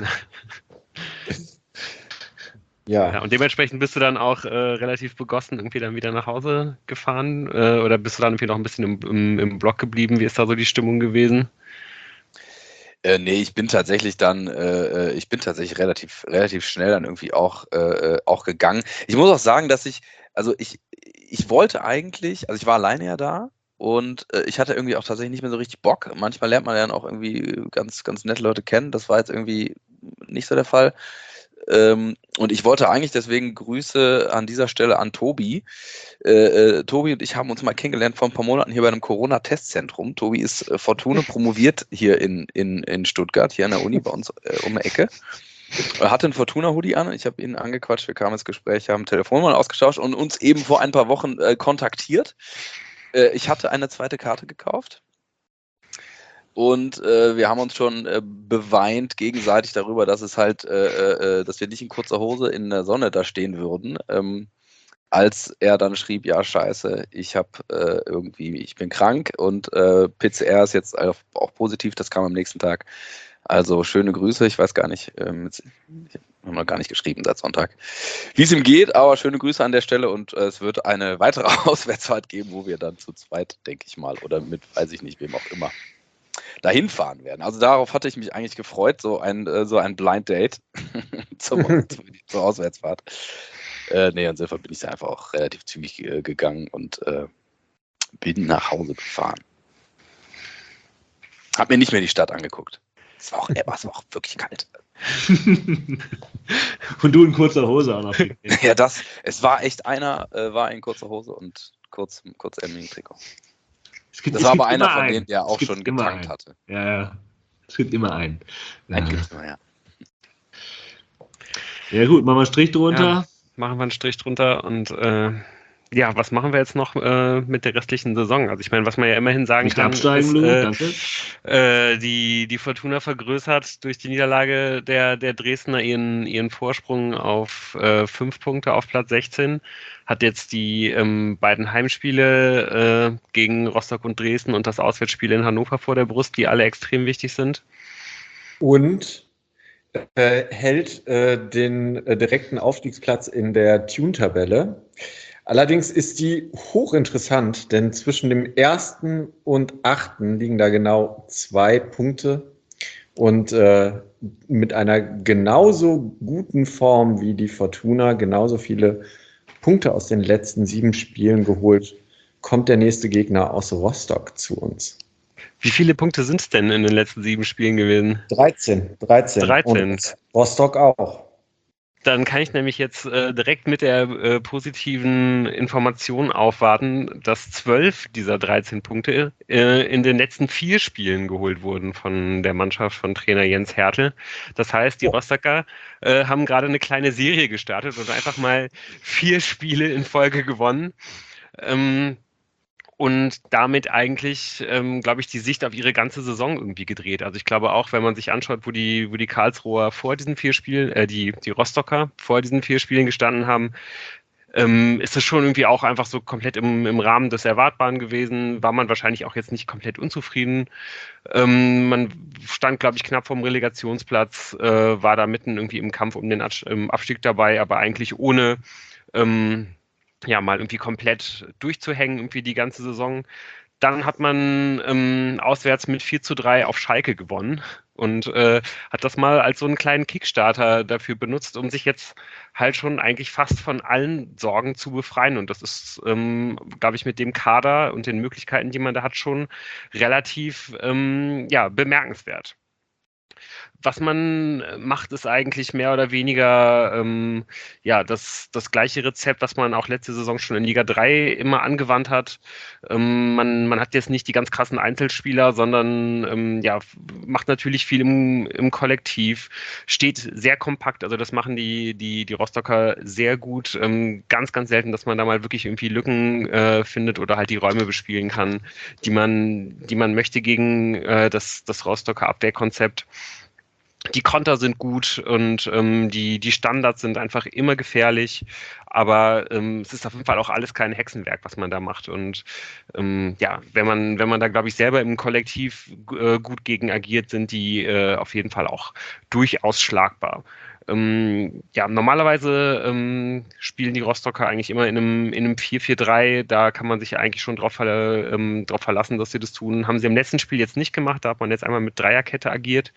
Speaker 2: Ja.
Speaker 1: Ja, und dementsprechend bist du dann auch äh, relativ begossen irgendwie dann wieder nach Hause gefahren äh, oder bist du dann irgendwie noch ein bisschen im, im, im Block geblieben? Wie ist da so die Stimmung gewesen?
Speaker 5: Äh, nee, ich bin tatsächlich dann, äh, ich bin tatsächlich relativ, relativ schnell dann irgendwie auch, äh, auch gegangen. Ich muss auch sagen, dass ich, also ich, ich wollte eigentlich, also ich war alleine ja da und äh, ich hatte irgendwie auch tatsächlich nicht mehr so richtig Bock. Manchmal lernt man ja dann auch irgendwie ganz, ganz nette Leute kennen. Das war jetzt irgendwie nicht so der Fall. Ähm, und ich wollte eigentlich deswegen Grüße an dieser Stelle an Tobi. Äh, äh, Tobi und ich haben uns mal kennengelernt vor ein paar Monaten hier bei einem Corona-Testzentrum. Tobi ist äh, Fortuna promoviert hier in, in, in Stuttgart, hier an der Uni bei uns äh, um die Ecke. Er hatte einen Fortuna-Hoodie an. Ich habe ihn angequatscht, wir kamen ins Gespräch, haben Telefonnummer ausgetauscht und uns eben vor ein paar Wochen äh, kontaktiert. Äh, ich hatte eine zweite Karte gekauft. Und äh, wir haben uns schon äh, beweint gegenseitig darüber, dass es halt, äh, äh, dass wir nicht in kurzer Hose in der Sonne da stehen würden. Ähm, als er dann schrieb, ja scheiße, ich habe äh, irgendwie, ich bin krank und äh, P C R ist jetzt auch positiv, das kam am nächsten Tag. Also schöne Grüße, ich weiß gar nicht, ähm, ich habe noch gar nicht geschrieben seit Sonntag, wie es ihm geht, aber schöne Grüße an der Stelle und äh, es wird eine weitere Auswärtsfahrt geben, wo wir dann zu zweit, denke ich mal, oder mit, weiß ich nicht, wem auch immer, dahin fahren werden. Also darauf hatte ich mich eigentlich gefreut, so ein, äh, so ein Blind Date zum, zur Auswärtsfahrt. Äh, nee, insofern bin ich da einfach auch relativ zügig äh, gegangen und äh, bin nach Hause gefahren. Hab mir nicht mehr die Stadt angeguckt. Es war auch, äh, es war auch wirklich kalt.
Speaker 3: Und du in kurzer Hose auch noch.
Speaker 5: Ja, das, es war echt einer, äh, war in kurzer Hose und kurz, kurzärmeligen Trikot.
Speaker 3: Es gibt,
Speaker 5: das
Speaker 3: es
Speaker 5: war
Speaker 3: gibt
Speaker 5: aber einer von
Speaker 3: einen.
Speaker 5: denen, der auch schon getankt
Speaker 3: einen.
Speaker 5: hatte.
Speaker 3: Ja, ja. Es gibt immer einen.
Speaker 5: Einen
Speaker 3: Ja,
Speaker 5: gibt's immer, ja.
Speaker 3: Ja gut, machen wir einen Strich drunter.
Speaker 1: Ja, machen wir einen Strich drunter und äh, ja, was machen wir jetzt noch äh, mit der restlichen Saison? Also ich meine, was man ja immerhin sagen
Speaker 3: Nicht
Speaker 1: kann,
Speaker 3: absteigen,
Speaker 1: ist,
Speaker 3: Lou,
Speaker 1: äh,
Speaker 3: danke.
Speaker 1: äh, die, die Fortuna vergrößert durch die Niederlage der, der Dresdner ihren, ihren Vorsprung auf äh, fünf Punkte auf Platz sechzehn, hat jetzt die ähm, beiden Heimspiele äh, gegen Rostock und Dresden und das Auswärtsspiel in Hannover vor der Brust, die alle extrem wichtig sind.
Speaker 2: Und äh, hält äh, den äh, direkten Aufstiegsplatz in der Tune-Tabelle. Allerdings ist die hochinteressant, denn zwischen dem ersten und achten liegen da genau zwei Punkte. Und äh, mit einer genauso guten Form wie die Fortuna, genauso viele Punkte aus den letzten sieben Spielen geholt, kommt der nächste Gegner aus Rostock zu uns.
Speaker 1: Wie viele Punkte sind es denn in den letzten sieben Spielen gewesen?
Speaker 2: dreizehn. dreizehn.
Speaker 1: dreizehn.
Speaker 2: Und Rostock auch.
Speaker 1: Dann kann ich nämlich jetzt äh, direkt mit der äh, positiven Information aufwarten, dass zwölf dieser dreizehn Punkte äh, in den letzten vier Spielen geholt wurden von der Mannschaft von Trainer Jens Hertel. Das heißt, die Rostocker äh, haben gerade eine kleine Serie gestartet und einfach mal vier Spiele in Folge gewonnen. Ähm, Und damit eigentlich, ähm, glaube ich, die Sicht auf ihre ganze Saison irgendwie gedreht. Also ich glaube auch, wenn man sich anschaut, wo die, wo die Karlsruher vor diesen vier Spielen, äh, die, die Rostocker vor diesen vier Spielen gestanden haben, ähm, ist das schon irgendwie auch einfach so komplett im, im Rahmen des Erwartbaren gewesen. War man wahrscheinlich auch jetzt nicht komplett unzufrieden. Ähm, man stand, glaube ich, knapp vom Relegationsplatz, äh, war da mitten irgendwie im Kampf um den Abstieg dabei, aber eigentlich ohne ähm, ja, mal irgendwie komplett durchzuhängen, irgendwie die ganze Saison. Dann hat man ähm, auswärts mit vier zu drei auf Schalke gewonnen und äh, hat das mal als so einen kleinen Kickstarter dafür benutzt, um sich jetzt halt schon eigentlich fast von allen Sorgen zu befreien. Und das ist, ähm, glaube ich, mit dem Kader und den Möglichkeiten, die man da hat, schon relativ ähm, ja, bemerkenswert. Was man macht, ist eigentlich mehr oder weniger ähm, ja, das, das gleiche Rezept, was man auch letzte Saison schon in Liga drei immer angewandt hat. Ähm, man, man hat jetzt nicht die ganz krassen Einzelspieler, sondern ähm, ja, macht natürlich viel im, im Kollektiv, steht sehr kompakt, also das machen die, die, die Rostocker sehr gut. Ähm, ganz, ganz selten, dass man da mal wirklich irgendwie Lücken äh, findet oder halt die Räume bespielen kann, die man, die man möchte gegen äh, das, das Rostocker Abwehrkonzept. Die Konter sind gut und ähm, die, die Standards sind einfach immer gefährlich, aber ähm, es ist auf jeden Fall auch alles kein Hexenwerk, was man da macht. Und ähm, ja, wenn man, wenn man da, glaube ich, selber im Kollektiv äh, gut gegen agiert, sind die äh, auf jeden Fall auch durchaus schlagbar. Ähm, ja, normalerweise ähm, spielen die Rostocker eigentlich immer in einem, in einem vier vier drei, da kann man sich eigentlich schon drauf, ver, ähm, drauf verlassen, dass sie das tun. Haben sie im letzten Spiel jetzt nicht gemacht, da hat man jetzt einmal mit Dreierkette agiert.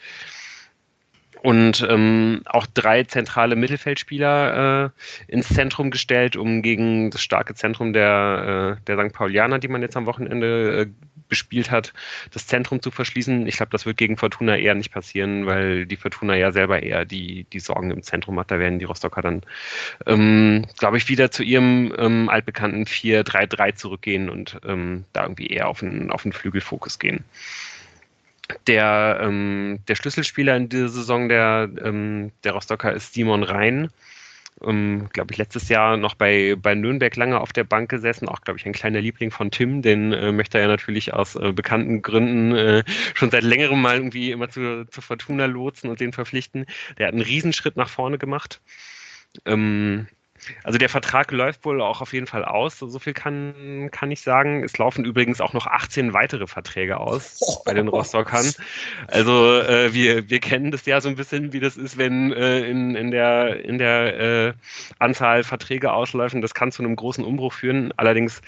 Speaker 1: Und ähm, auch drei zentrale Mittelfeldspieler äh, ins Zentrum gestellt, um gegen das starke Zentrum der, äh, der Sankt Paulianer, die man jetzt am Wochenende äh, bespielt hat, das Zentrum zu verschließen. Ich glaube, das wird gegen Fortuna eher nicht passieren, weil die Fortuna ja selber eher die, die Sorgen im Zentrum hat. Da werden die Rostocker dann, ähm, glaube ich, wieder zu ihrem ähm, altbekannten vier drei drei zurückgehen und ähm, da irgendwie eher auf einen, auf einen Flügelfokus gehen. Der, ähm, der Schlüsselspieler in dieser Saison der, ähm, der Rostocker ist Simon Rhein. Ähm, glaube ich, letztes Jahr noch bei, bei Nürnberg lange auf der Bank gesessen. Auch, glaube ich, ein kleiner Liebling von Tim. Den äh, möchte er ja natürlich aus äh, bekannten Gründen äh, schon seit längerem mal irgendwie immer zu, zu Fortuna lotsen und den verpflichten. Der hat einen Riesenschritt nach vorne gemacht. Ähm, Also der Vertrag läuft wohl auch auf jeden Fall aus, so viel kann, kann ich sagen. Es laufen übrigens auch noch achtzehn weitere Verträge aus bei den Rostockern. Also äh, wir, wir kennen das ja so ein bisschen, wie das ist, wenn äh, in, in der, in der äh, Anzahl Verträge ausläufen. Das kann zu einem großen Umbruch führen. Allerdings,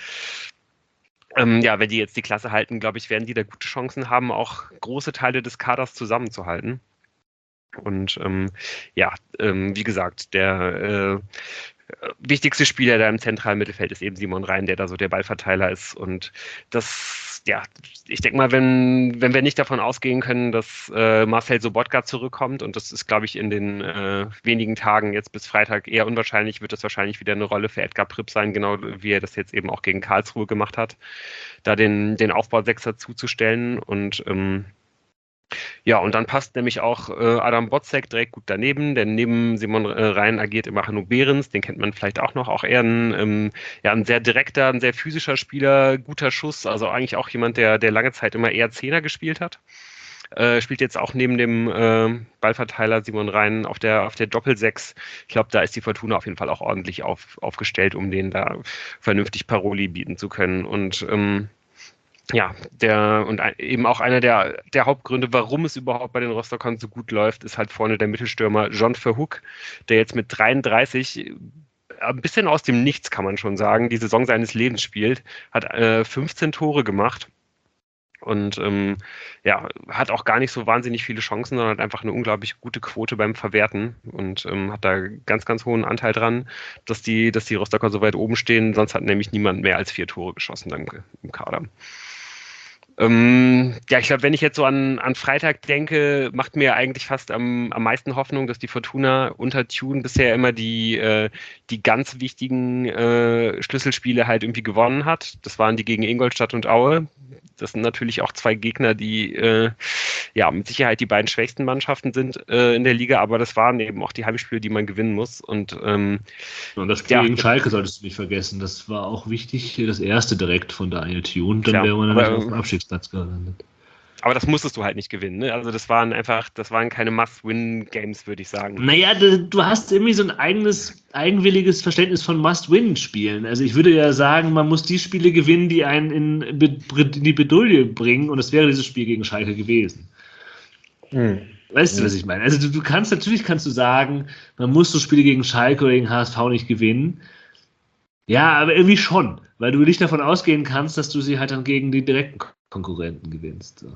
Speaker 1: ähm, ja, wenn die jetzt die Klasse halten, glaube ich, werden die da gute Chancen haben, auch große Teile des Kaders zusammenzuhalten. Und ähm, ja, ähm, wie gesagt, der äh, wichtigste Spieler da im zentralen Mittelfeld ist eben Simon Rhein, der da so der Ballverteiler ist. Und das, ja, ich denke mal, wenn, wenn wir nicht davon ausgehen können, dass äh, Marcel Sobotka zurückkommt, und das ist, glaube ich, in den äh, wenigen Tagen jetzt bis Freitag eher unwahrscheinlich, wird das wahrscheinlich wieder eine Rolle für Edgar Pripp sein, genau wie er das jetzt eben auch gegen Karlsruhe gemacht hat, da den, den Aufbausechser zuzustellen. Und ähm, ja, und dann passt nämlich auch äh, Adam Botzek direkt gut daneben, denn neben Simon äh, Rhein agiert immer Hanno Behrens, den kennt man vielleicht auch noch, auch eher ein, ähm, ja, ein sehr direkter, ein sehr physischer Spieler, guter Schuss, also eigentlich auch jemand, der, der lange Zeit immer eher Zehner gespielt hat. Äh, spielt jetzt auch neben dem äh, Ballverteiler Simon Rhein auf der, auf der Doppelsechs. Ich glaube, da ist die Fortuna auf jeden Fall auch ordentlich auf, aufgestellt, um denen da vernünftig Paroli bieten zu können. Und ähm, ja, der und ein, eben auch einer der, der Hauptgründe, warum es überhaupt bei den Rostockern so gut läuft, ist halt vorne der Mittelstürmer John Verhoek, der jetzt mit dreiunddreißig ein bisschen aus dem Nichts, kann man schon sagen, die Saison seines Lebens spielt, hat äh, fünfzehn Tore gemacht und ähm, ja, hat auch gar nicht so wahnsinnig viele Chancen, sondern hat einfach eine unglaublich gute Quote beim Verwerten und ähm, hat da ganz, ganz hohen Anteil dran, dass die, dass die Rostocker so weit oben stehen, sonst hat nämlich niemand mehr als vier Tore geschossen dann im Kader. Ähm, ja, ich glaube, wenn ich jetzt so an, an Freitag denke, macht mir eigentlich fast am, am meisten Hoffnung, dass die Fortuna unter Thun bisher immer die, äh, die ganz wichtigen äh, Schlüsselspiele halt irgendwie gewonnen hat. Das waren die gegen Ingolstadt und Aue. Das sind natürlich auch zwei Gegner, die äh, ja mit Sicherheit die beiden schwächsten Mannschaften sind äh, in der Liga, aber das waren eben auch die Heimspiele, die man gewinnen muss. Und, ähm,
Speaker 3: und das Spiel
Speaker 1: ja,
Speaker 3: gegen Schalke solltest du nicht vergessen. Das war auch wichtig, das erste direkt von Daniel Thun. Dann
Speaker 1: ja,
Speaker 3: wäre man
Speaker 1: aber,
Speaker 3: nämlich auf dem Abstiegsplatz gelandet.
Speaker 1: Aber das musstest du halt nicht gewinnen. Ne? Also das waren einfach, das waren keine Must-Win-Games, würde ich sagen.
Speaker 3: Naja, du hast irgendwie so ein eigenes, eigenwilliges Verständnis von Must-Win-Spielen. Also ich würde ja sagen, man muss die Spiele gewinnen, die einen in, in die Bredouille bringen, und das wäre dieses Spiel gegen Schalke gewesen. Hm. Weißt du, was ich meine? Also du, du kannst, natürlich kannst du sagen, man muss so Spiele gegen Schalke oder gegen H S V nicht gewinnen. Ja, aber irgendwie schon, weil du nicht davon ausgehen kannst, dass du sie halt dann gegen die direkten Konkurrenten gewinnst. So.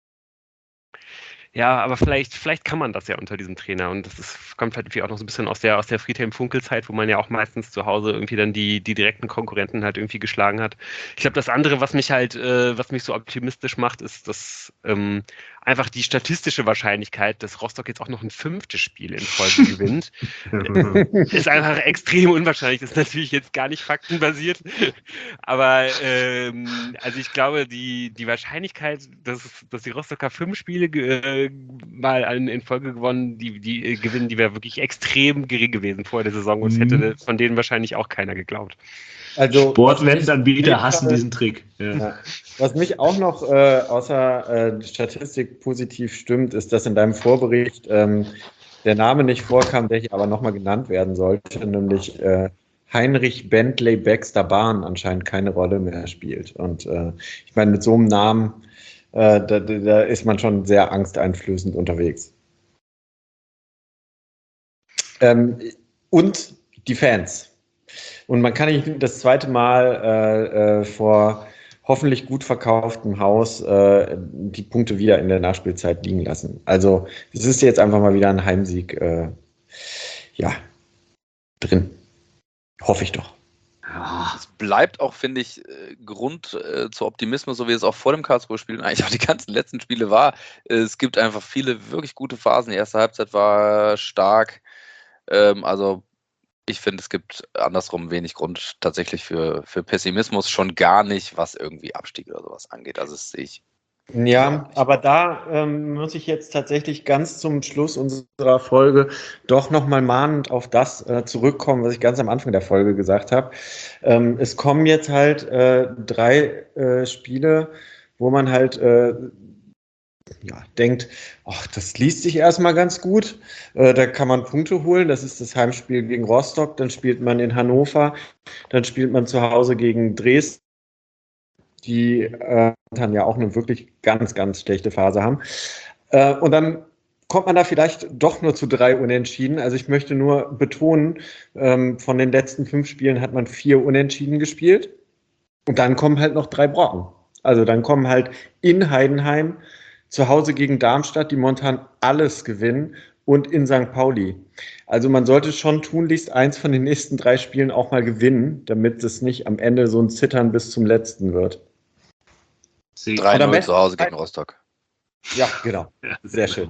Speaker 1: Ja, aber vielleicht, vielleicht kann man das ja unter diesem Trainer, und das ist, kommt halt auch noch so ein bisschen aus der, aus der Friedhelm-Funkel-Zeit, wo man ja auch meistens zu Hause irgendwie dann die, die direkten Konkurrenten halt irgendwie geschlagen hat. Ich glaube, das andere, was mich halt, äh, was mich so optimistisch macht, ist, dass ähm, einfach die statistische Wahrscheinlichkeit, dass Rostock jetzt auch noch ein fünftes Spiel in Folge gewinnt, ist einfach extrem unwahrscheinlich. Das ist natürlich jetzt gar nicht faktenbasiert, aber ähm, also ich glaube, die, die Wahrscheinlichkeit, dass, dass die Rostocker fünf Spiele äh, mal in Folge gewonnen, die, die äh, gewinnen, die wäre wirklich extrem gering gewesen vor der Saison, und es hätte mhm. von denen wahrscheinlich auch keiner geglaubt.
Speaker 3: Also Sportwettenanbieter hassen diesen Trick. Ja.
Speaker 2: Ja. Was mich auch noch äh, außer äh, Statistik positiv stimmt, ist, dass in deinem Vorbericht ähm, der Name nicht vorkam, der hier aber nochmal genannt werden sollte, nämlich äh, Heinrich Bentley Baxter Bahn anscheinend keine Rolle mehr spielt. Und äh, ich meine, mit so einem Namen, äh, da, da ist man schon sehr angsteinflößend unterwegs. Ähm, und die Fans. Und man kann nicht das zweite Mal äh, äh, vor hoffentlich gut verkauftem Haus äh, die Punkte wieder in der Nachspielzeit liegen lassen. Also es ist jetzt einfach mal wieder ein Heimsieg äh, ja, drin. Hoffe ich doch.
Speaker 5: Es bleibt auch, finde ich, Grund äh, zu Optimismus, so wie es auch vor dem Karlsruhe-Spiel eigentlich auch die ganzen letzten Spiele war. Es gibt einfach viele wirklich gute Phasen. Die erste Halbzeit war stark. Ähm, also ich finde, es gibt andersrum wenig Grund tatsächlich für, für Pessimismus, schon gar nicht, was irgendwie Abstieg oder sowas angeht. Also das sehe ich.
Speaker 2: Ja, aber da ähm, muss ich jetzt tatsächlich ganz zum Schluss unserer Folge doch nochmal mahnend auf das äh, zurückkommen, was ich ganz am Anfang der Folge gesagt habe. Ähm, es kommen jetzt halt äh, drei äh, Spiele, wo man halt äh, ja, denkt, ach, das liest sich erstmal ganz gut, äh, da kann man Punkte holen, das ist das Heimspiel gegen Rostock, dann spielt man in Hannover, dann spielt man zu Hause gegen Dresden, die äh, dann ja auch eine wirklich ganz, ganz schlechte Phase haben. Äh, und dann kommt man da vielleicht doch nur zu drei Unentschieden. Also ich möchte nur betonen, ähm, von den letzten fünf Spielen hat man vier Unentschieden gespielt, und dann kommen halt noch drei Brocken. Also dann kommen halt in Heidenheim, zu Hause gegen Darmstadt, die momentan alles gewinnen, und in Sankt Pauli. Also man sollte schon tunlichst eins von den nächsten drei Spielen auch mal gewinnen, damit es nicht am Ende so ein Zittern bis zum letzten wird.
Speaker 5: drei null zu Hause gegen Rostock.
Speaker 2: Ja, genau. Sehr schön.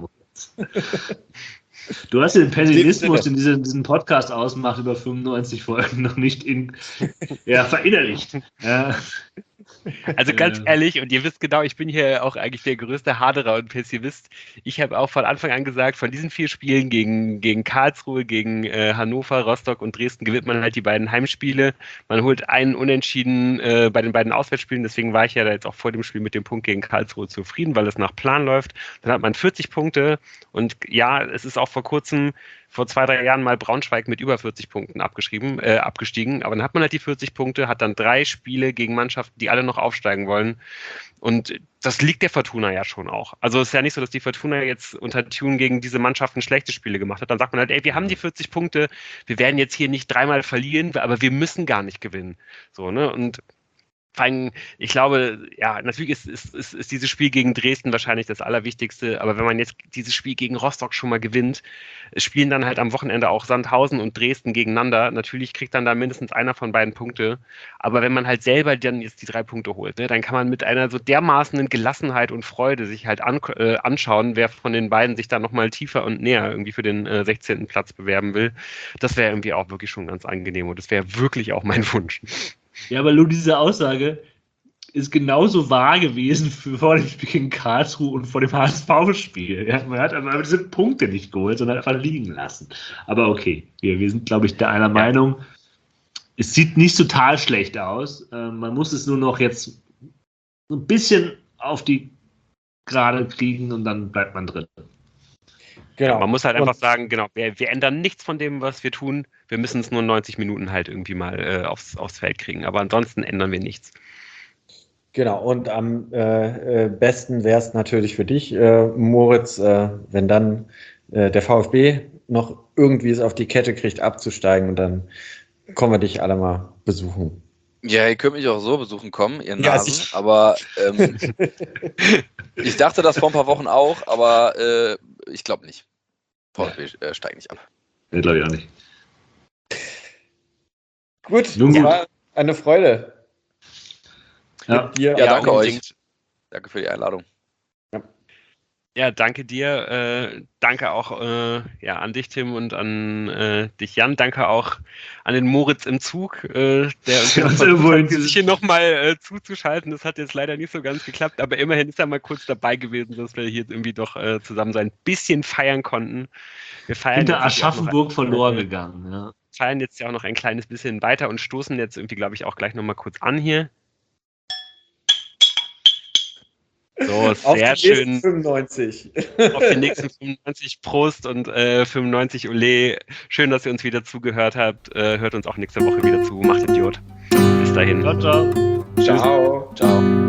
Speaker 3: Du hast den Pessimismus, den diesen, diesen Podcast ausmacht, über fünfundneunzig Folgen noch nicht in, ja, verinnerlicht. Ja.
Speaker 1: Also ganz ehrlich, und ihr wisst genau, ich bin hier auch eigentlich der größte Haderer und Pessimist. Ich habe auch von Anfang an gesagt, von diesen vier Spielen gegen, gegen Karlsruhe, gegen äh, Hannover, Rostock und Dresden gewinnt man halt die beiden Heimspiele. Man holt einen Unentschieden äh, bei den beiden Auswärtsspielen. Deswegen war ich ja da jetzt auch vor dem Spiel mit dem Punkt gegen Karlsruhe zufrieden, weil es nach Plan läuft. Dann hat man vierzig Punkte, und ja, es ist auch vor kurzem, vor zwei, drei Jahren mal Braunschweig mit über vierzig Punkten abgeschrieben, äh, abgestiegen. Aber dann hat man halt die vierzig Punkte, hat dann drei Spiele gegen Mannschaften, die alle noch aufsteigen wollen. Und das liegt der Fortuna ja schon auch. Also es ist ja nicht so, dass die Fortuna jetzt unter Thun gegen diese Mannschaften schlechte Spiele gemacht hat. Dann sagt man halt, ey, wir haben die vierzig Punkte, wir werden jetzt hier nicht dreimal verlieren, aber wir müssen gar nicht gewinnen. So, ne? Und Vor allem, ich glaube, ja, natürlich ist, ist, ist, ist dieses Spiel gegen Dresden wahrscheinlich das Allerwichtigste, aber wenn man jetzt dieses Spiel gegen Rostock schon mal gewinnt, spielen dann halt am Wochenende auch Sandhausen und Dresden gegeneinander. Natürlich kriegt dann da mindestens einer von beiden Punkte, aber wenn man halt selber dann jetzt die drei Punkte holt, ne, dann kann man mit einer so dermaßenen Gelassenheit und Freude sich halt an, äh, anschauen, wer von den beiden sich dann nochmal tiefer und näher irgendwie für den äh, sechzehnten Platz bewerben will. Das wäre irgendwie auch wirklich schon ganz angenehm und das wäre wirklich auch mein Wunsch.
Speaker 3: Ja, aber nur diese Aussage ist genauso wahr gewesen für, vor dem Spiel gegen Karlsruhe und vor dem H S V-Spiel. Ja, man hat aber diese Punkte nicht geholt, sondern einfach liegen lassen. Aber okay, wir, wir sind, glaube ich, der einer ja. Meinung, es sieht nicht total schlecht aus. Äh, man muss es nur noch jetzt ein bisschen auf die Gerade kriegen und dann bleibt man drin.
Speaker 1: Genau. Ja, man muss halt einfach und sagen, genau, wir, wir ändern nichts von dem, was wir tun. Wir müssen es nur neunzig Minuten halt irgendwie mal äh, aufs, aufs Feld kriegen. Aber ansonsten ändern wir nichts.
Speaker 2: Genau, und am äh, äh, besten wäre es natürlich für dich, äh, Moritz, äh, wenn dann äh, der VfB noch irgendwie es auf die Kette kriegt, abzusteigen und dann kommen wir dich alle mal besuchen.
Speaker 5: Ja, ihr könnt mich auch so besuchen kommen, ihr
Speaker 2: Ja,
Speaker 5: Nasen,
Speaker 2: sicher.
Speaker 5: aber ähm, ich dachte das vor ein paar Wochen auch, aber äh, ich glaube nicht. VfB äh, steigt nicht ab.
Speaker 3: Nee, glaube ich auch nicht.
Speaker 2: Gut,
Speaker 3: Nun
Speaker 2: es
Speaker 3: gut.
Speaker 2: war eine Freude.
Speaker 3: Ja.
Speaker 2: Mit dir.
Speaker 5: Ja, danke
Speaker 1: unbedingt.
Speaker 5: euch. Danke für die Einladung.
Speaker 1: Ja, danke dir. Äh, danke auch äh, ja, an dich, Tim, und an äh, dich, Jan. Danke auch an den Moritz im Zug, äh, der uns
Speaker 3: Ja,
Speaker 1: jetzt
Speaker 3: irgendwo
Speaker 1: versucht
Speaker 3: in
Speaker 1: hat, sich hier nochmal äh, zuzuschalten. Das hat jetzt leider nicht so ganz geklappt, aber immerhin ist er mal kurz dabei gewesen, dass wir hier irgendwie doch äh, zusammen so ein bisschen feiern konnten. Wir feiern
Speaker 3: Hinter
Speaker 1: jetzt auch noch-
Speaker 3: Aschaffenburg verloren gegangen. Ja.
Speaker 1: feiern jetzt ja auch noch ein kleines bisschen weiter und stoßen jetzt irgendwie, glaube ich, auch gleich nochmal kurz an hier. So,
Speaker 2: Auf
Speaker 1: sehr
Speaker 2: die nächsten
Speaker 1: schön.
Speaker 2: fünfundneunzig.
Speaker 1: Auf die nächsten fünfundneunzig. Prost und äh, fünfundneunzig Ole. Schön, dass ihr uns wieder zugehört habt. Äh, hört uns auch nächste Woche wieder zu. Macht Idiot. Bis dahin.
Speaker 3: Ciao, ciao.
Speaker 2: Ciao.
Speaker 5: Ciao.